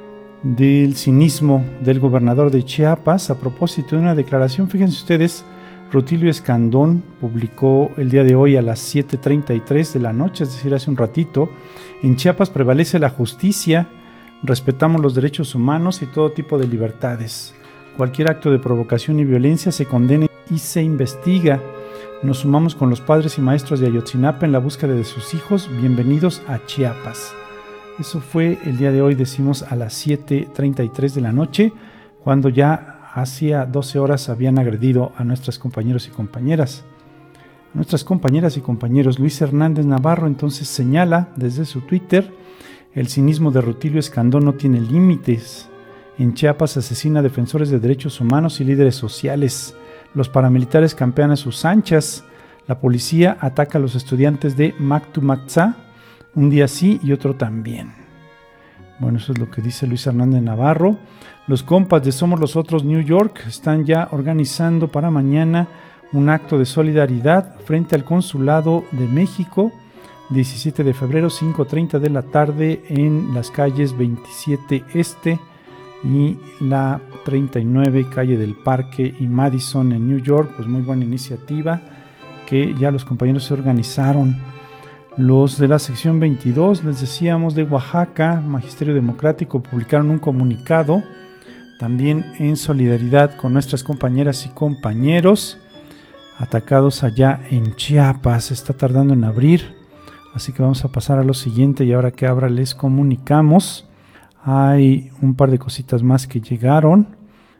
del cinismo del gobernador de Chiapas a propósito de una declaración. Fíjense ustedes, Rutilio Escandón publicó el día de hoy a las siete treinta y tres de la noche, es decir, hace un ratito: en Chiapas prevalece la justicia, respetamos los derechos humanos y todo tipo de libertades. Cualquier acto de provocación y violencia se condena y se investiga. Nos sumamos con los padres y maestros de Ayotzinapa en la búsqueda de sus hijos. Bienvenidos a Chiapas. Eso fue el día de hoy, decimos, a las siete treinta y tres de la noche, cuando ya hacía doce horas habían agredido a nuestras compañeros y compañeras. A nuestras compañeras y compañeros. Luis Hernández Navarro entonces señala desde su Twitter: el cinismo de Rutilio Escandón no tiene límites. En Chiapas asesina a defensores de derechos humanos y líderes sociales. Los paramilitares campean a sus anchas. La policía ataca a los estudiantes de Mactumaxá, un día sí y otro también. Bueno, eso es lo que dice Luis Hernández Navarro. Los compas de Somos los Otros New York están ya organizando para mañana un acto de solidaridad frente al Consulado de México, diecisiete de febrero, cinco treinta de la tarde, en las calles veintisiete Este y la treinta y nueve, calle del Parque y Madison en New York. Pues muy buena iniciativa que ya los compañeros se organizaron. Los de la sección veintidós, les decíamos, de Oaxaca, Magisterio Democrático, publicaron un comunicado también en solidaridad con nuestras compañeras y compañeros atacados allá en Chiapas. Se está tardando en abrir, así que vamos a pasar a lo siguiente, y ahora que abra les comunicamos. Hay un par de cositas más que llegaron.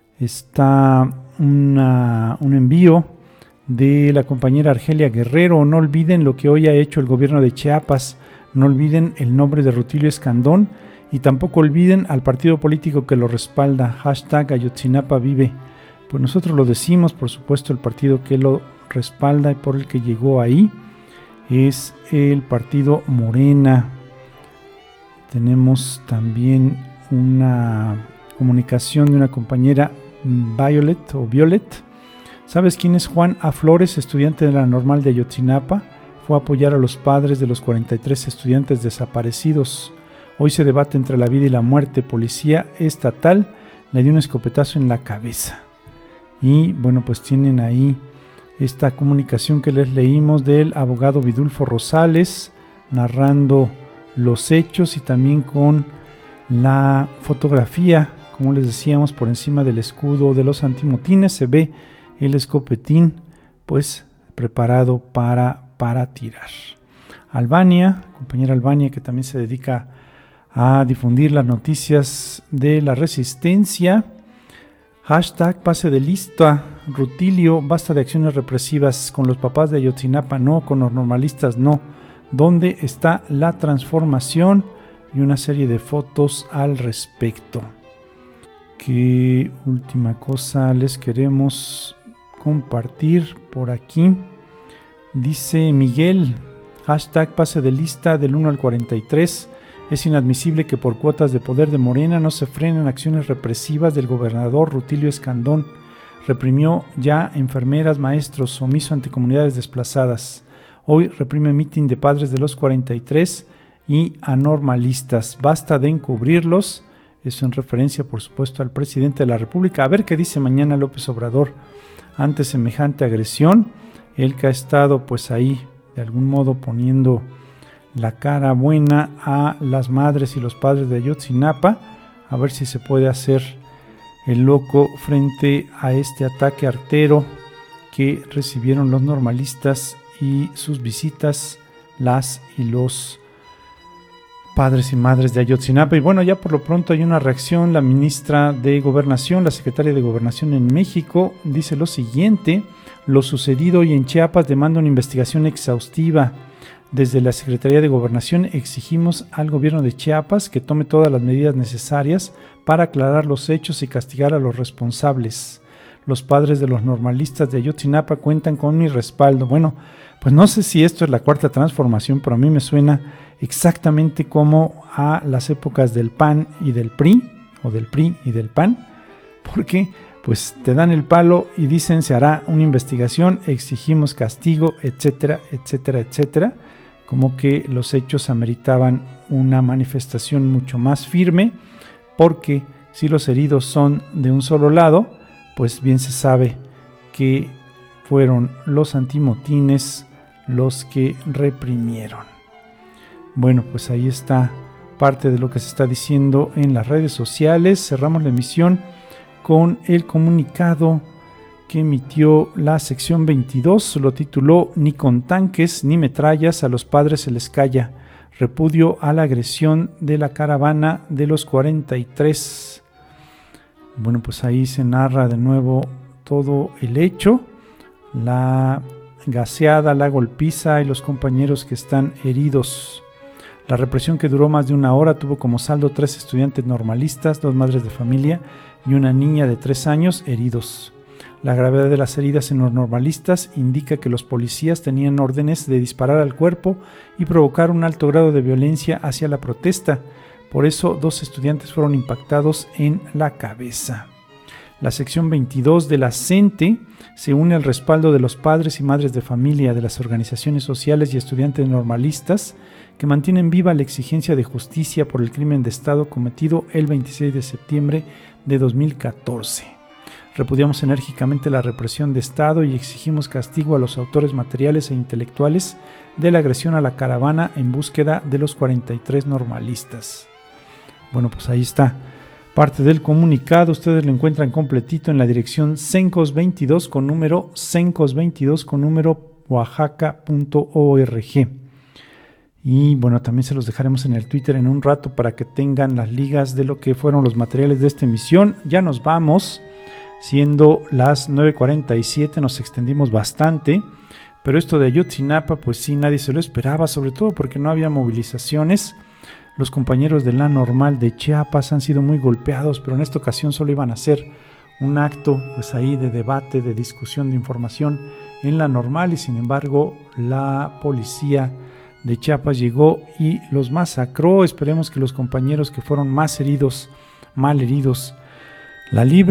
Está una, un envío de la compañera Argelia Guerrero. No olviden lo que hoy ha hecho el gobierno de Chiapas, no olviden el nombre de Rutilio Escandón y tampoco olviden al partido político que lo respalda, hashtag Ayotzinapa vive. Pues nosotros lo decimos, por supuesto, el partido que lo respalda y por el que llegó ahí es el partido Morena. Tenemos también una comunicación de una compañera, Violet o Violet. ¿Sabes quién es Juan A. Flores, estudiante de la Normal de Ayotzinapa? fue a apoyar a los padres de los cuarenta y tres estudiantes desaparecidos. Hoy se debate entre la vida y la muerte. Policía estatal le dio un escopetazo en la cabeza. Y bueno, pues tienen ahí esta comunicación que les leímos del abogado Vidulfo Rosales, narrando los hechos y también con la fotografía, como les decíamos, por encima del escudo de los antimotines se ve el escopetín pues preparado para, para tirar. Albania, compañera Albania, que también se dedica a difundir las noticias de la resistencia. Hashtag pase de lista, Rutilio, basta de acciones represivas, con los papás de Ayotzinapa no, con los normalistas no. ¿Dónde está la transformación? Y una serie de fotos al respecto. ¿Qué última cosa les queremos compartir por aquí? Dice Miguel, hashtag pase de lista del uno al cuarenta y tres. Es inadmisible que por cuotas de poder de Morena no se frenen acciones represivas del gobernador Rutilio Escandón. Reprimió ya enfermeras, maestros, omiso ante comunidades desplazadas. Hoy reprime mitin de padres de los cuarenta y tres y anormalistas. Basta de encubrirlos. Eso en referencia, por supuesto, al presidente de la República. A ver qué dice mañana López Obrador ante semejante agresión. Él que ha estado pues ahí de algún modo poniendo la cara buena a las madres y los padres de Ayotzinapa, a ver si se puede hacer el loco frente a este ataque artero que recibieron los normalistas y sus visitas, las y los padres y madres de Ayotzinapa. Y bueno, ya por lo pronto hay una reacción. La ministra de Gobernación, la secretaria de Gobernación en México, dice lo siguiente: lo sucedido hoy en Chiapas demanda una investigación exhaustiva. Desde la Secretaría de Gobernación exigimos al gobierno de Chiapas que tome todas las medidas necesarias para aclarar los hechos y castigar a los responsables. Los padres de los normalistas de Ayotzinapa cuentan con mi respaldo. Bueno, pues no sé si esto es la cuarta transformación, pero a mí me suena exactamente como a las épocas del P A N y del P R I, o del P R I y del P A N, porque pues te dan el palo y dicen se hará una investigación, exigimos castigo, etcétera, etcétera, etcétera, como que los hechos ameritaban una manifestación mucho más firme, porque si los heridos son de un solo lado, pues bien se sabe que fueron los antimotines los que reprimieron. Bueno, pues ahí está parte de lo que se está diciendo en las redes sociales. Cerramos la emisión con el comunicado que emitió la sección veintidós, lo tituló Ni con tanques ni metrallas a los padres se les calla, repudio a la agresión de la caravana de los cuarenta y tres. Bueno, pues ahí se narra de nuevo todo el hecho, la gaseada, la golpiza y los compañeros que están heridos. La represión, que duró más de una hora, tuvo como saldo tres estudiantes normalistas, dos madres de familia y una niña de tres años heridos. La gravedad de las heridas en los normalistas indica que los policías tenían órdenes de disparar al cuerpo y provocar un alto grado de violencia hacia la protesta. Por eso, dos estudiantes fueron impactados en la cabeza. La sección veintidós de la CENTE se une al respaldo de los padres y madres de familia, de las organizaciones sociales y estudiantes normalistas que mantienen viva la exigencia de justicia por el crimen de Estado cometido el veintiséis de septiembre de dos mil catorce. Repudiamos enérgicamente la represión de Estado y exigimos castigo a los autores materiales e intelectuales de la agresión a la caravana en búsqueda de los cuarenta y tres normalistas. Bueno, pues ahí está parte del comunicado. Ustedes lo encuentran completito en la dirección cencos veintidós con número cencos veintidós con número oaxaca punto org. Y bueno, también se los dejaremos en el Twitter en un rato para que tengan las ligas de lo que fueron los materiales de esta emisión. Ya nos vamos, siendo las nueve cuarenta y siete, nos extendimos bastante, pero esto de Ayotzinapa pues sí, nadie se lo esperaba, sobre todo porque no había movilizaciones. Los compañeros de la Normal de Chiapas han sido muy golpeados, pero en esta ocasión solo iban a hacer un acto pues ahí de debate, de discusión, de información en la Normal, y sin embargo la policía de Chiapas llegó y los masacró. Esperemos que los compañeros que fueron más heridos, mal heridos, la libren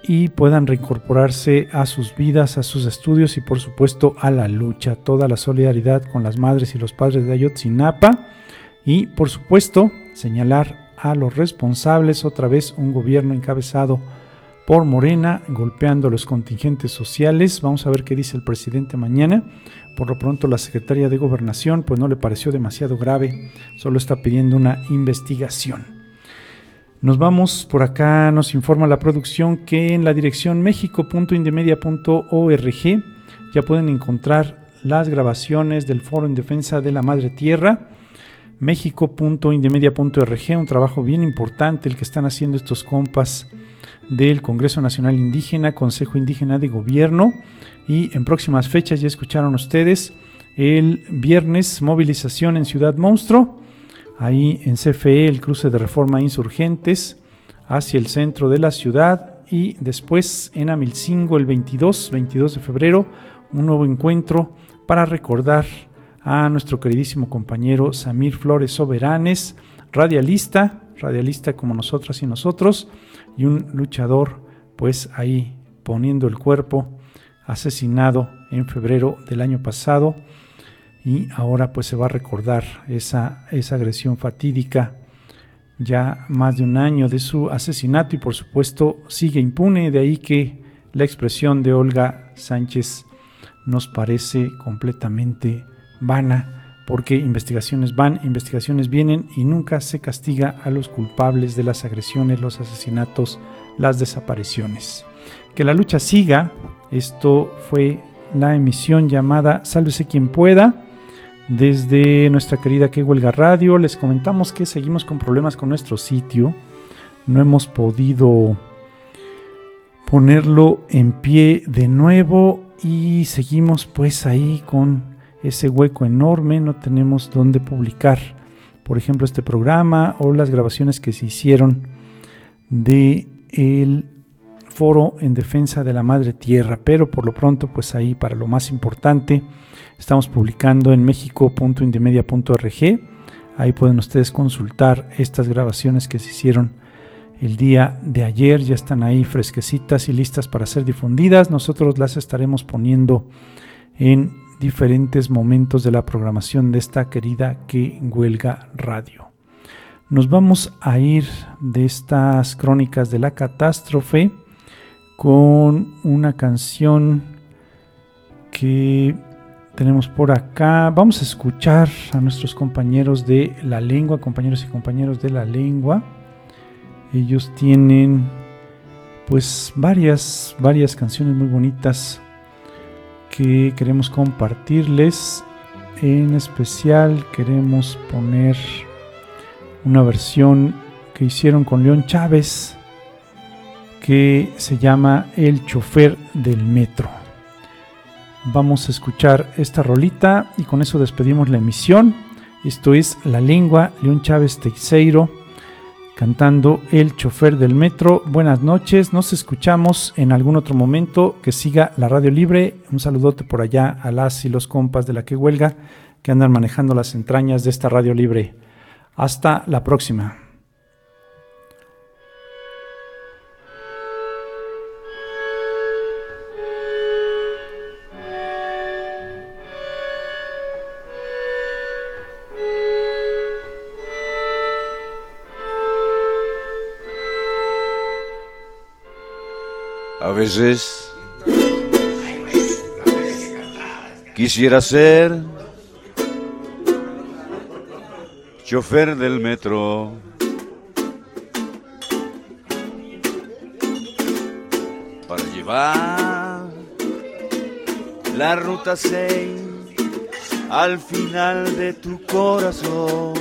y puedan reincorporarse a sus vidas, a sus estudios y por supuesto a la lucha. Toda la solidaridad con las madres y los padres de Ayotzinapa y por supuesto señalar a los responsables, otra vez un gobierno encabezado por Morena, golpeando los contingentes sociales. Vamos a ver qué dice el presidente mañana. Por lo pronto la secretaria de Gobernación pues no le pareció demasiado grave, solo está pidiendo una investigación. Nos vamos, por acá nos informa la producción que en la dirección mexico punto indemedia punto org ya pueden encontrar las grabaciones del Foro en Defensa de la Madre Tierra. mexico punto indemedia punto org, un trabajo bien importante el que están haciendo estos compas del Congreso Nacional Indígena, Consejo Indígena de Gobierno, y en próximas fechas ya escucharon ustedes el viernes movilización en Ciudad Monstruo, ahí en C F E el cruce de Reforma Insurgentes hacia el centro de la ciudad, y después en Amilcingo el veintidós de febrero un nuevo encuentro para recordar a nuestro queridísimo compañero Samir Flores Soberanes, radialista, radialista como nosotras y nosotros, y un luchador pues ahí poniendo el cuerpo, asesinado en febrero del año pasado, y ahora pues se va a recordar esa, esa agresión fatídica, ya más de un año de su asesinato, y por supuesto sigue impune. De ahí que la expresión de Olga Sánchez nos parece completamente vana, porque investigaciones van, investigaciones vienen y nunca se castiga a los culpables de las agresiones, los asesinatos, las desapariciones. Que la lucha siga. Esto fue la emisión llamada Sálvese quien pueda desde nuestra querida Que Huelga Radio. Les comentamos que seguimos con problemas con nuestro sitio, no hemos podido ponerlo en pie de nuevo y seguimos pues ahí con ese hueco enorme, no tenemos dónde publicar, por ejemplo, este programa o las grabaciones que se hicieron de el Foro en Defensa de la Madre Tierra, pero por lo pronto, pues ahí para lo más importante, estamos publicando en mexico punto indemedia punto org, ahí pueden ustedes consultar estas grabaciones que se hicieron el día de ayer, ya están ahí fresquecitas y listas para ser difundidas. Nosotros las estaremos poniendo en diferentes momentos de la programación de esta querida Que Huelga Radio. Nos vamos a ir de estas crónicas de la catástrofe con una canción que tenemos por acá. Vamos a escuchar a nuestros compañeros de La Lengua, compañeros y compañeros de La Lengua. Ellos tienen pues varias, varias canciones muy bonitas que queremos compartirles. En especial queremos poner una versión que hicieron con León Chávez, que se llama El Chofer del Metro. Vamos a escuchar esta rolita y con eso despedimos la emisión. Esto es La Lengua, León Chávez Teixeiro, cantando El Chofer del Metro. Buenas noches, nos escuchamos en algún otro momento. Que siga la radio libre. Un saludote por allá a las y los compas de la Que Huelga que andan manejando las entrañas de esta radio libre. Hasta la próxima. A veces quisiera ser chofer del metro, para llevar la ruta seis al final de tu corazón,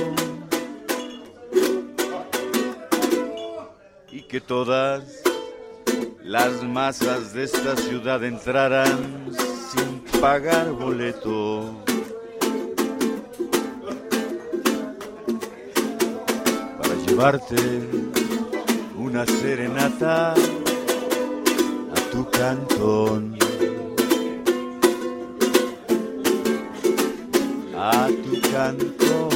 y que todas las masas de esta ciudad entrarán sin pagar boleto. Para llevarte una serenata a tu cantón, a tu cantón.